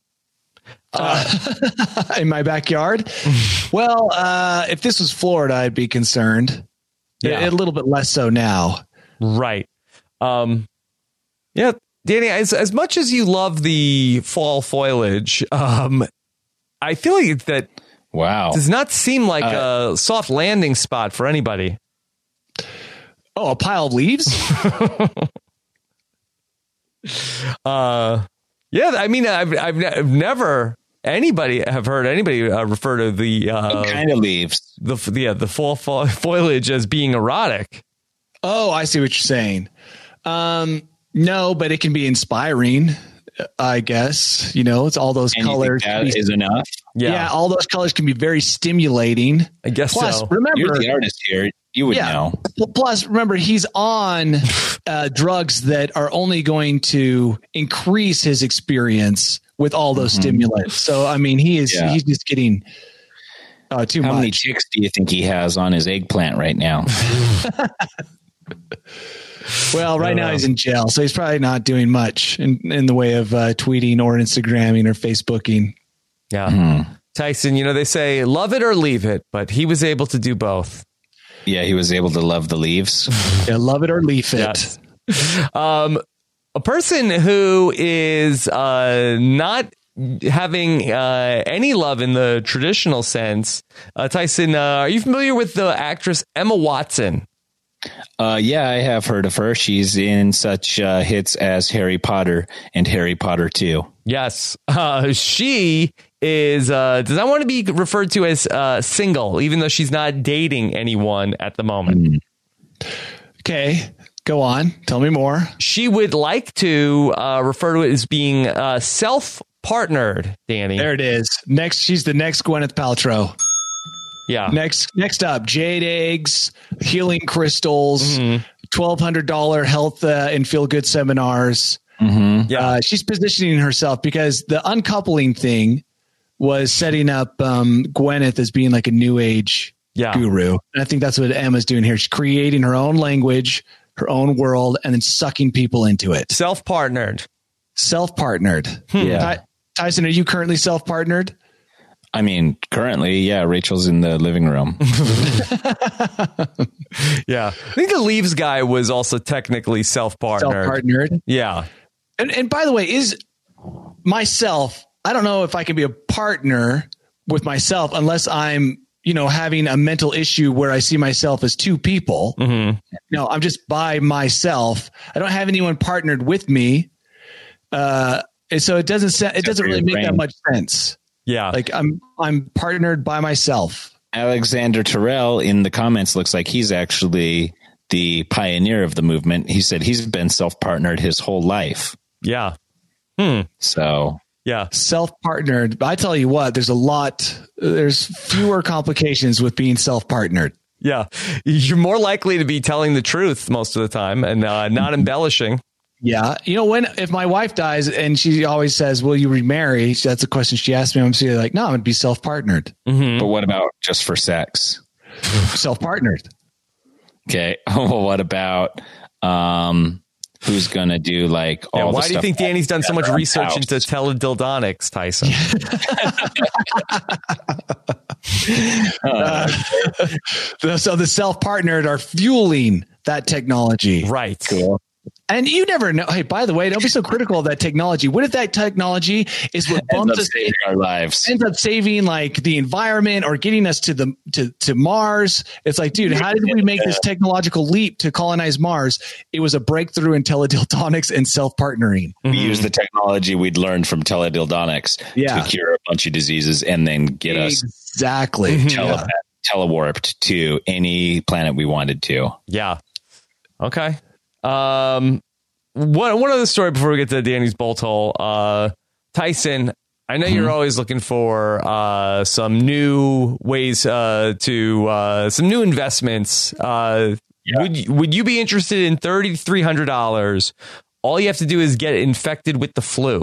Uh, in my backyard? Well, uh, if this was Florida, I'd be concerned. Yeah. A, a little bit less so now. Right. Um, yeah, Danny, as, as much as you love the fall foliage, um, I feel like that Wow. does not seem like Uh, a soft landing spot for anybody. Oh, a pile of leaves? Uh, yeah, I mean, I've, I've, ne- I've never anybody have heard anybody uh, refer to the uh, What kind of leaves? the yeah the fall, fall foliage as being erotic. Oh, I see what you're saying. Um, no, but it can be inspiring, I guess. You know, it's all those And you colors. think that is enough? Yeah, Yeah, all those colors can be very stimulating. I guess Plus, so. remember, You're the artist here. You would Yeah. know. Well, plus, remember, he's on uh, drugs that are only going to increase his experience with all those Mhm. stimulants. So, I mean, he is Yeah. he's just getting uh, too How much. many chicks do you think he has on his eggplant right now? Well, right now know. he's in jail, so he's probably not doing much in, in the way of uh, tweeting or Instagramming or Facebooking. Yeah, Hmm. Tyson. You know, they say love it or leave it, but he was able to do both. Yeah, he was able to love the leaves. Yeah, love it or leave it. Yes. Um, a person who is uh, not having uh, any love in the traditional sense. Uh, Tyson, uh, are you familiar with the actress Emma Watson? Uh, yeah, I have heard of her. She's in such uh, hits as Harry Potter and Harry Potter two. Yes. Uh, she is uh, does not want to be referred to as uh, single, even though she's not dating anyone at the moment. Okay, go on. Tell me more. She would like to uh, refer to it as being uh, self-partnered, Danny. There it is. Next, she's the next Gwyneth Paltrow. Yeah. Next, next up, jade eggs, healing crystals, Mhm. twelve hundred dollar health uh, and feel good seminars. Mm-hmm. Yeah. Uh, she's positioning herself because the uncoupling thing was setting up um, Gwyneth as being like a new age Yeah. guru. And I think that's what Emma's doing here. She's creating her own language, her own world, and then sucking people into it. Self-partnered. Self-partnered. Yeah. Ty- Tyson, are you currently self-partnered? I mean, currently, yeah, Rachel's in the living room. Yeah. I think the Leaves guy was also technically self-partnered. Self-partnered. Yeah. And, and by the way, is myself, I don't know if I can be a partner with myself unless I'm, you know, having a mental issue where I see myself as two people. Mm-hmm. No, I'm just by myself. I don't have anyone partnered with me. Uh, and so it doesn't, se- it Except doesn't for really your make that brain. much sense. Yeah. Like I'm, I'm partnered by myself. Alexander Terrell in the comments looks like he's actually the pioneer of the movement. He said he's been self-partnered his whole life. yeah. Hmm. So Yeah. Self-partnered. But I tell you what, there's a lot, there's fewer complications with being self-partnered. Yeah. You're more likely to be telling the truth most of the time and uh, not embellishing. Yeah. You know, when, if my wife dies and she always says, will you remarry? That's a question she asked me. I'm saying like, no, I'm going to be self-partnered, but what about just for sex? self-partnered. Okay. Well, what about um, who's going to do like all Yeah, the why do you stuff think Danny's done so much together on research house? into teledildonics, Tyson? Uh, so the self-partnered are fueling that technology. Right. Cool. And you never know. Hey, by the way, don't be so critical of that technology. What if that technology is what Ends bumps up us saving our lives. ends up saving like the environment or getting us to the to, to Mars? It's like, dude, how did we make this technological leap to colonize Mars? It was a breakthrough in teledildonics and self-partnering. We use the technology we'd learned from teledildonics Yeah. to cure a bunch of diseases and then get us Exactly. tele- telewarped to any planet we wanted to. Yeah. Okay. Um, one one other story before we get to Danny's bolt hole. Uh, Tyson, I know you're always looking for uh, some new ways uh, to uh, some new investments. Uh, Yeah. Would you- would you be interested in thirty three hundred dollars? All you have to do is get infected with the flu.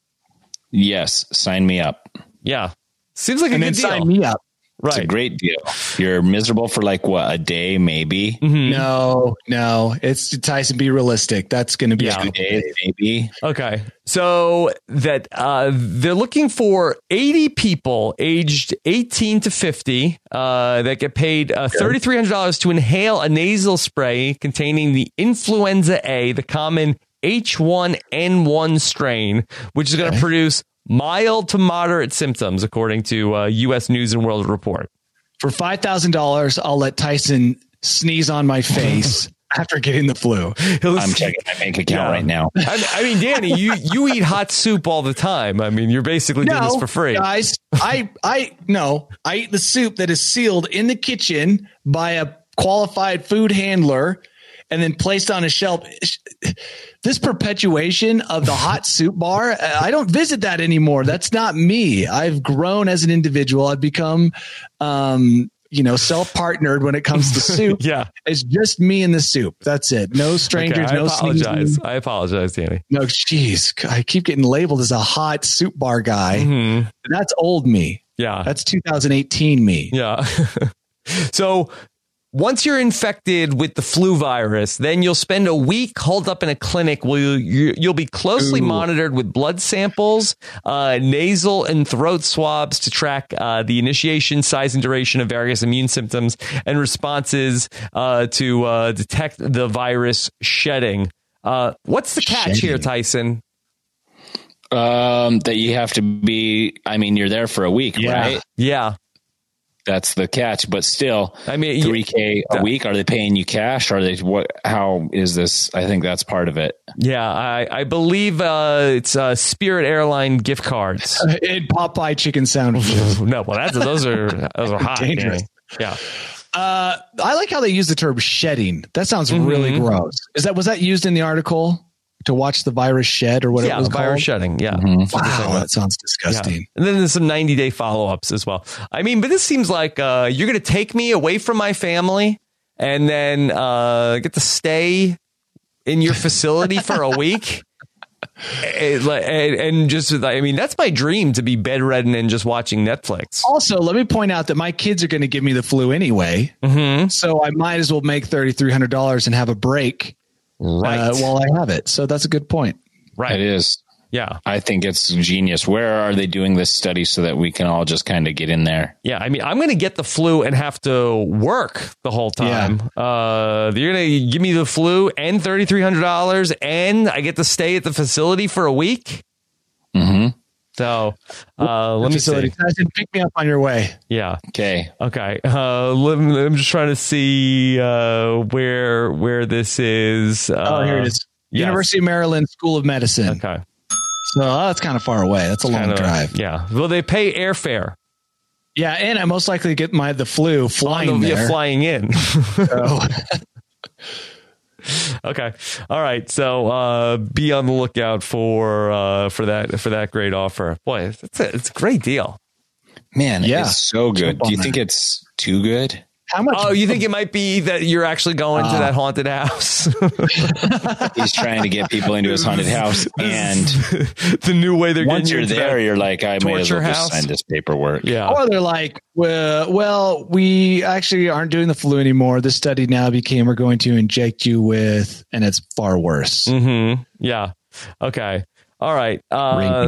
Yes, sign me up. Yeah, seems like a And good then deal. sign me up. It's a Right. great deal. You're miserable for like what, a day, maybe No, no. It's Tyson, be realistic. That's going to be Yeah. two days, maybe. Okay. So that uh, they're looking for eighty people aged eighteen to fifty uh, that get paid uh, three thousand three hundred dollars to inhale a nasal spray containing the influenza A, the common H one N one strain, which is going to produce mild to moderate symptoms, according to uh, U S News and World Report. For five thousand dollars, I'll let Tyson sneeze on my face after getting the flu. I'm checking my bank account Yeah. right now. I, I mean, Danny, you, you eat hot soup all the time. I mean, you're basically doing this for free. Guys, I I no, I eat the soup that is sealed in the kitchen by a qualified food handler and then placed on a shelf. This perpetuation of the hot soup bar, I don't visit that anymore. That's not me. I've grown as an individual. I've become um you know, self-partnered when it comes to soup. Yeah. It's just me and the soup. That's it. No strangers, Okay, I no apologize. sneezing. I apologize, Danny. No, jeez. I keep getting labeled as a hot soup bar guy. Mhm. That's old me. Yeah. That's two thousand eighteen me. Yeah. So once you're infected with the flu virus, then you'll spend a week holed up in a clinic where you, you, you'll be closely Ooh. monitored with blood samples, uh, nasal and throat swabs to track uh, the initiation, size, and duration of various immune symptoms and responses uh, to uh, detect the virus shedding. Uh, what's the catch here, Shedding. Tyson? Um, that you have to be, I mean, you're there for a week, Yeah. right? Yeah. That's the catch, but still, I mean, three K a that- week. Are they paying you cash? Are they what? How is this? I think that's part of it. Yeah, I, I believe uh, it's uh, Spirit Airline gift cards. And Popeye chicken sandwiches. No, well, that's those are those are hot. Dangerous. Danny. Yeah, Uh, I like how they use the term shedding. That sounds really Mhm. gross. Is that was that used in the article to watch the virus shed or what yeah, it was virus called? shedding. Yeah. Wow, that sounds Yeah. disgusting. And then there's some ninety day follow ups as well. I mean, but this seems like uh, you're going to take me away from my family and then uh, get to stay in your facility for a week. And, and, and just, I mean, that's my dream, to be bedridden and just watching Netflix. Also, let me point out that my kids are going to give me the flu anyway, Mm-hmm. so I might as well make thirty three hundred dollars and have a break Right. uh, while I have it. So that's a good point. Right. It is. Yeah. I think it's genius. Where are they doing this study so that we can all just kind of get in there? Yeah, I mean, I'm going to get the flu and have to work the whole time. Uh, you're going to give me the flu and three thousand three hundred dollars, and I get to stay at the facility for a week. Mm-hmm. So uh, let me Facility. see. Tyson, pick me up on your way. Yeah. Okay. Okay. Uh, let me- I'm just trying to see uh, where where this is. Uh, Oh, here it is. yes. University of Maryland School of Medicine. Okay. So uh, that's kind of far away. That's a long Kinda- drive. Yeah. Well, they pay airfare. Yeah, and I most likely get my the flu flying On the- yeah, there. flying in. So- Okay. All right. So uh, be on the lookout for uh, for that for that great offer. Boy, it's a, it's a great deal. Man, Yeah. it's so good. Jump on Do you that. think it's too good? How much? Oh, you think it might be that you're actually going to Uh, that haunted house? He's trying to get people into his haunted house, and The new way they're once getting you you're into there, that- you're like, I may as torture well house? just sign this paperwork. yeah. Or they're like, well, well, we actually aren't doing the flu anymore. This study now became we're going to inject you with, and it's far worse. Mm-hmm. Yeah. Okay. All right. Uh, Rabies.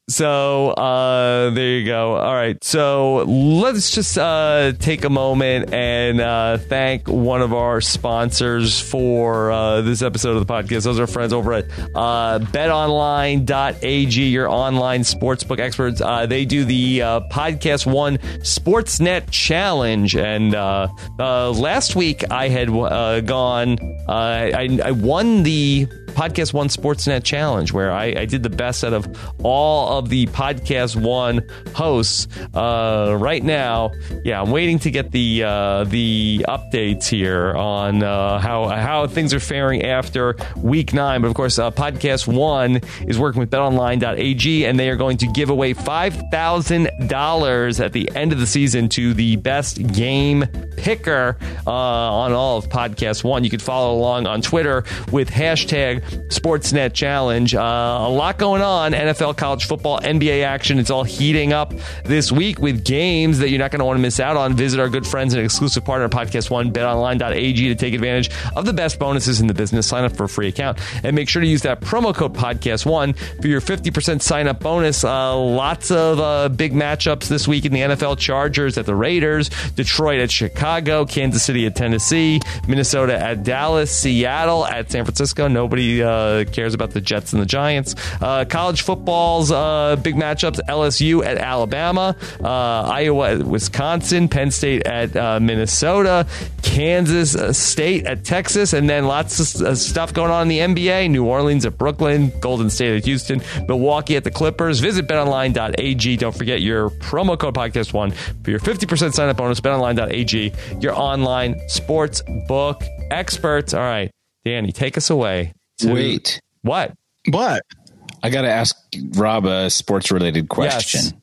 So uh, there you go. All right. So let's just uh, take a moment and uh, thank one of our sponsors for uh, this episode of the podcast. Those are friends over at uh, bet online dot a g, your online sportsbook experts. Uh, they do the uh, Podcast One Sportsnet Challenge. And uh, uh, last week I had uh, gone, uh, I, I won the Podcast One Sportsnet Challenge, where I, I did the best out of all of the Podcast One hosts. Uh, right now, yeah, I'm waiting to get the uh, the updates here on uh, how how things are faring after week nine. But of course, uh, Podcast One is working with bet online dot a g, and they are going to give away five thousand dollars at the end of the season to the best game picker uh, on all of Podcast One. You can follow along on Twitter with hashtag Sportsnet Challenge. Uh, a lot going on. N F L, college football, N B A action. It's all heating up this week with games that you're not going to want to miss out on. Visit our good friends and exclusive partner, Podcast One, bet online dot a g, to take advantage of the best bonuses in the business. Sign up for a free account and make sure to use that promo code Podcast One for your fifty percent sign up bonus. Uh, lots of uh, big matchups this week in the N F L. Chargers at the Raiders, Detroit at Chicago, Kansas City at Tennessee, Minnesota at Dallas, Seattle at San Francisco. Nobody uh, cares about the Jets and the Giants. Uh, college football's uh, big matchups: L S U at Alabama, uh, Iowa at Wisconsin, Penn State at uh, Minnesota, Kansas State at Texas, and then lots of uh, stuff going on in the N B A. New Orleans at Brooklyn, Golden State at Houston, Milwaukee at the Clippers. Visit bet online dot a g. Don't forget your promo code Podcast One for your fifty percent sign up bonus. bet online dot a g, your online sports book experts. All right, Danny, take us away. To, Wait. What? What? I got to ask Rob a sports related question. Yes.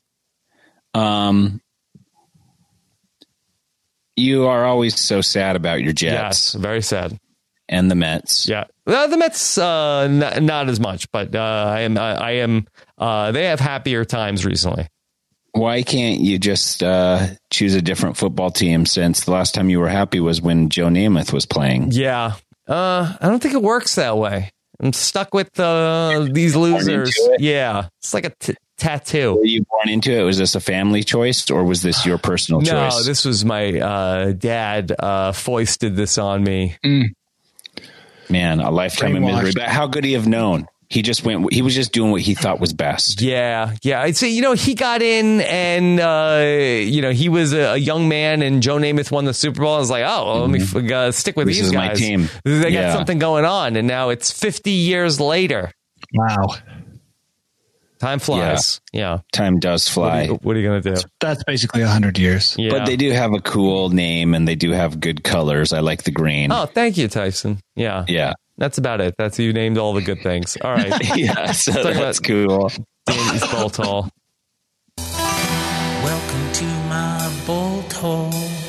Um, you are always so sad about your Jets. Yes, very sad. And the Mets. Yeah. Well, the Mets, uh, not, not as much, but uh, I am, I, I am, uh, they have happier times recently. Why can't you just uh, choose a different football team, since the last time you were happy was when Joe Namath was playing? Yeah. Uh, I don't think it works that way. I'm stuck with uh, these losers. Yeah. It's like a t- tattoo. Were you born into it? Was this a family choice, or was this your personal no, choice? No, this was my uh, dad uh, foisted this on me. Mm. Man, a lifetime of misery. But how could he have known? He just went, he was just doing what he thought was best. Yeah. Yeah. I'd say, you know, he got in and, uh, you know, he was a, a young man and Joe Namath won the Super Bowl. I was like, oh, well, mm-hmm. let me uh, stick with this these is guys. My team. They got yeah. something going on. And now it's fifty years later. Wow. Time flies. Yeah. yeah. Time does fly. What are you, what are you going to do? That's basically a hundred years. Yeah. But they do have a cool name and they do have good colors. I like the green. Oh, thank you, Tyson. Yeah. Yeah. That's about it. That's you named all the good things. All right. yeah, so that's cool. Danny's Bolt Hole. Welcome to my Bolt Hole.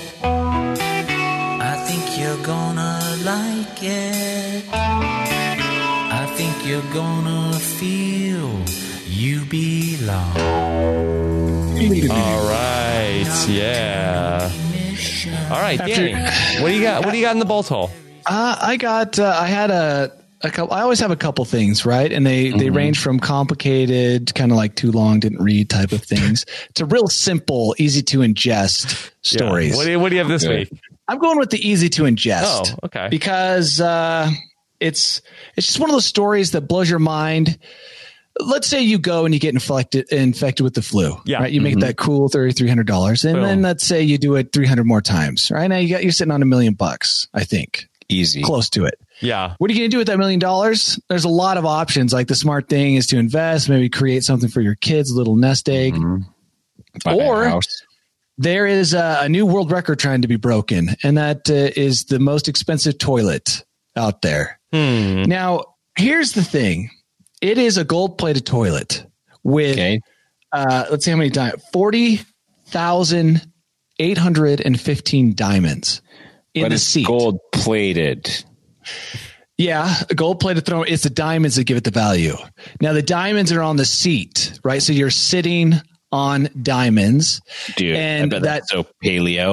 I think you're gonna like it. I think you're gonna feel you belong. All right. Yeah. All right, Danny. What do you got? What do you got in the Bolt Hole? Uh, I got, uh, I had a, a couple, I always have a couple things, right? And they, mm-hmm. they range from complicated, kind of like too long, didn't read type of things to real simple, easy to ingest stories. Yeah. What, do you, what do you have this okay. week? I'm going with the easy to ingest. Oh, okay. Because, uh, it's, it's just one of those stories that blows your mind. Let's say you go and you get infected, infected with the flu. Yeah. Right. You mm-hmm. make that cool thirty-three hundred dollars. And Boom. Then let's say you do it three hundred more times, right? Now you got, you're sitting on a million bucks, I think. Easy. Close to it. Yeah. What are you going to do with that million dollars? There's a lot of options. Like the smart thing is to invest, maybe create something for your kids, a little nest egg. Mm-hmm. Or there is a, a new world record trying to be broken. And that uh, is the most expensive toilet out there. Hmm. Now, here's the thing. It is a gold plated toilet with, okay. uh, let's see how many diamonds, forty thousand eight hundred fifteen diamonds. In but the it's seat. Gold plated. Yeah, a gold plated throne. It's the diamonds that give it the value. Now the diamonds are on the seat, right? So you're sitting on diamonds. Dude, and I bet that, that's so paleo.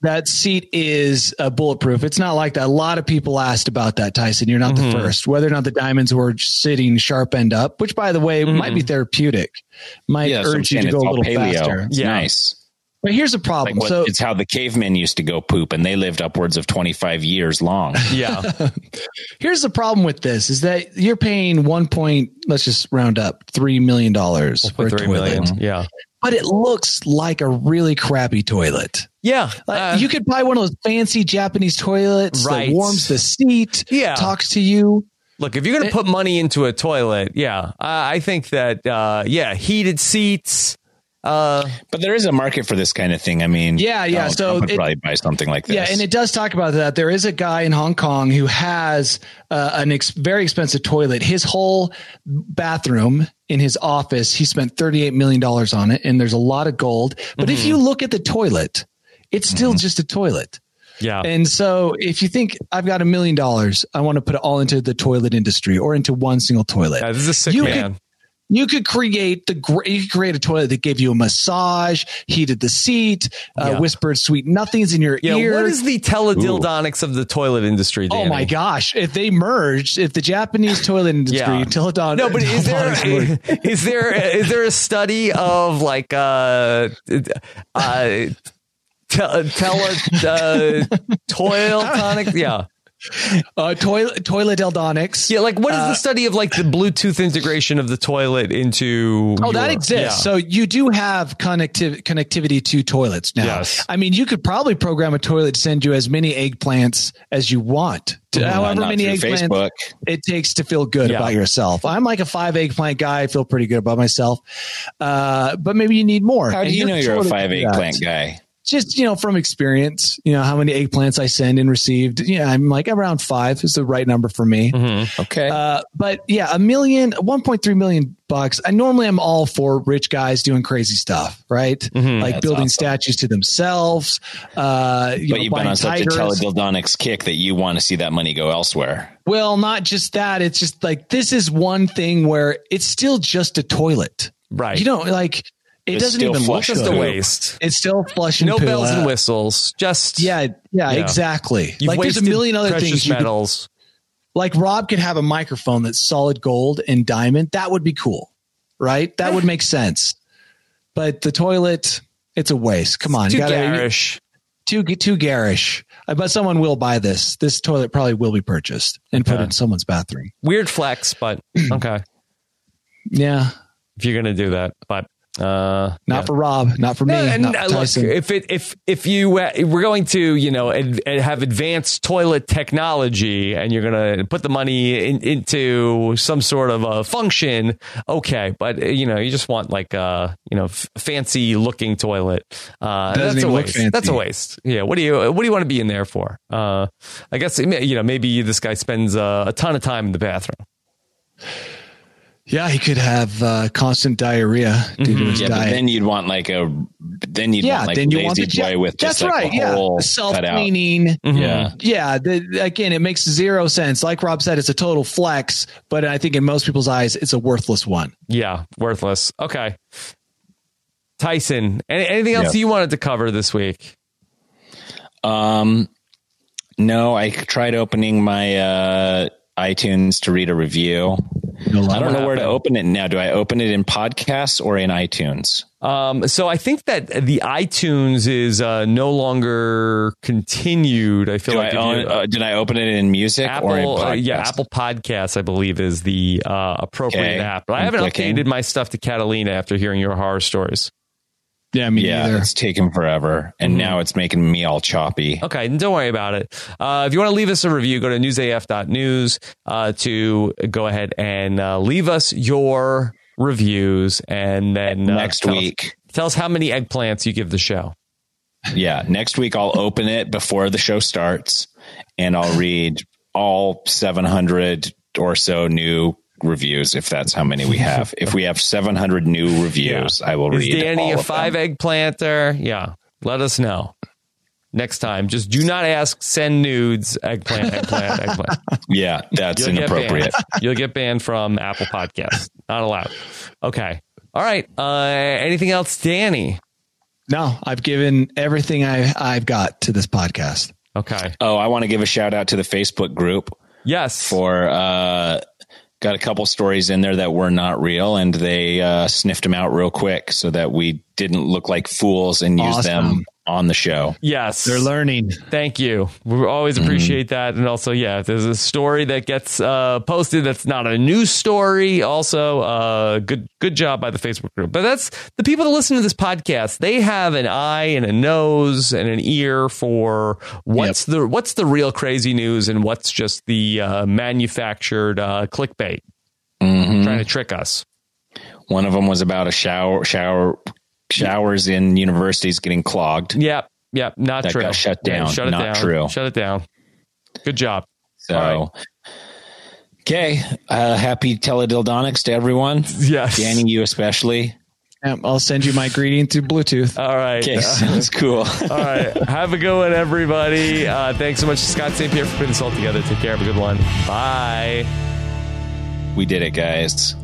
That seat is uh, bulletproof. It's not like that. A lot of people asked about that, Tyson. You're not Mm-hmm. the first. Whether or not the diamonds were sitting sharp end up, which, by the way, Mm-hmm. might be therapeutic, might Yeah, so I'm urge you saying to go it's a all little paleo. faster. It's Yeah. nice. But here's the problem. Like what, so it's how the cavemen used to go poop, and they lived upwards of twenty-five years long. Yeah. here's the problem with this: is that you're paying one point, let's just round up, three million dollars for a Three toilet, million. Yeah. but it looks like a really crappy toilet. Yeah. Like, Uh, you could buy one of those fancy Japanese toilets Right. that warms the seat, Yeah. talks to you. Look, if you're going to put money into a toilet, yeah, I, I think that, uh, yeah, heated seats. Uh, But there is a market for this kind of thing. I mean, Yeah, yeah, Donald so Trump would it- probably buy something like this. Yeah, and it does talk about that. There is a guy in Hong Kong who has uh, an ex- very expensive toilet. His whole bathroom in his office, he spent thirty-eight million dollars on it, and there's a lot of gold. But if you look at the toilet, it's still just a toilet. yeah. And so if you think I've got a million dollars, I want to put it all into the toilet industry or into one single toilet. Yeah, this is a sick You man. could- You could create the gr- you could create a toilet that gave you a massage, heated the seat, uh, Yeah. whispered sweet nothings in your yeah. ear. What is the teledildonics of the toilet industry, Oh Danny? my gosh! If they merged, if the Japanese toilet industry, Yeah. Teledon, No, but is there Teledonics were- is there is there a study of like uh uh tele tele uh, toil tonic? Yeah. uh, toilet toilet Eldonics? Yeah, like what is the study of like the Bluetooth integration of the toilet into Oh, that your- exists. yeah. So you do have connectiv- connectivity to toilets now. Yes. I mean, you could probably program a toilet to send you as many eggplants as you want. To, Uh, however not many through eggplants Facebook. it takes to feel good Yeah. about yourself. I'm like a five eggplant guy. I feel pretty good about myself. Uh, but maybe you need more. How do And you know you're a toilet five can do that. eggplant guy? Just, you know, from experience, you know, how many eggplants I send and received. Yeah, I'm like around five is the right number for me. Okay. Uh, but yeah, a million, one point three million bucks. I normally am all for rich guys doing crazy stuff, right? Like That's building awesome. statues to themselves. Uh, you but know, you've been buying on such tigers. a teledildonics kick that you want to see that money go elsewhere. Well, not just that. It's just like, this is one thing where it's still just a toilet. Right. You don't like, it It's doesn't still even look flush just with a good. poo. waste. It's still flush and No poo. bells Uh, and whistles. Just Yeah, yeah, Yeah. exactly. You've like there's a wasted million other precious things. You could, metals. like Rob could have a microphone that's solid gold and diamond. That would be cool, right? That would make sense. But the toilet, it's a waste. Come on, Too you gotta- garish. too too garish. I bet someone will buy this. This toilet probably will be purchased and put Okay. in someone's bathroom. Weird flex, but okay. Yeah, If you're gonna do that, but uh, not yeah. for Rob, not for me, No, and not uh, for look, Tyson. if it if if you uh, we're going to you know ad, ad- have advanced toilet technology and you're gonna put the money in, into some sort of a function, okay, but uh, you know you just want like a you know f- fancy looking toilet. Uh, Doesn't that's a even look waste. fancy. That's a waste. Yeah. What do you what do you want to be in there for? Uh, I guess you know maybe this guy spends uh, a ton of time in the bathroom. Yeah, he could have uh, constant diarrhea due to his Yeah, but diet. then you'd want like a then you'd yeah, want like then you lazy want the boy jet- with That's just like right. a Yeah, hole self cut out. cleaning. Yeah. Yeah, the, again, it makes zero sense. Like Rob said, it's a total flex, but I think in most people's eyes, it's a worthless one. Yeah, worthless. Okay. Tyson, any, anything else Yeah. you wanted to cover this week? Um, no, I tried opening my uh, iTunes to read a review. I don't know where to open it now. Do I open it in podcasts or in iTunes? Um, so I think that the iTunes is uh, no longer continued. I feel Do like I if own, you- uh, did I open it in music or in Apple, uh, podcast? yeah, Apple Podcasts, I believe, is the uh, appropriate Okay. app. But I I'm haven't clicking. updated my stuff to Catalina after hearing your horror stories. Yeah, me Yeah, neither. it's taken forever, and now it's making me all choppy. Okay, don't worry about it. Uh, if you want to leave us a review, go to newsaf dot news uh, to go ahead and uh, leave us your reviews, and then uh, Next tell us- week. tell us how many eggplants you give the show. Yeah, next week I'll open it before the show starts, and I'll read all seven hundred or so new reviews, if that's how many we have. If we have seven hundred new reviews, I will Is read Danny all a of five them. egg planter? Yeah, let us know next time. Just do not ask. Send nudes. Eggplant. Eggplant. Eggplant. Yeah, that's You'll get inappropriate. banned. You'll get banned from Apple Podcasts. Not allowed. Okay. All right. Uh, anything else, Danny? No, I've given everything I, I've got to this podcast. Okay. Oh, I want to give a shout out to the Facebook group. Yes. For uh, got a couple stories in there that were not real, and they uh, sniffed them out real quick so that we didn't look like fools and use Awesome. them on the show. Yes. They're learning. Thank you. We always appreciate mm-hmm. that. And also, yeah, if there's a story that gets uh, posted that's not a news story, also uh, good good job by the Facebook group. But that's the people that listen to this podcast. They have an eye and a nose and an ear for what's yep. the what's the real crazy news and what's just the uh, manufactured uh, clickbait mm-hmm. trying to trick us. One of them was about a shower shower. Showers in universities getting clogged. Yep. Yep. Not that true. Got shut down. Yeah, shut it not down. true. Shut it down. Good job. So, right. Okay. Uh, happy teledildonics to everyone. Yes. Danny, you especially. Yeah, I'll send you my greeting through Bluetooth. All right. Okay. Sounds cool. All right. Have a good one, everybody. Uh, thanks so much to Scott Saint Pierre for putting this all together. Take care. Have a good one. Bye. We did it, guys.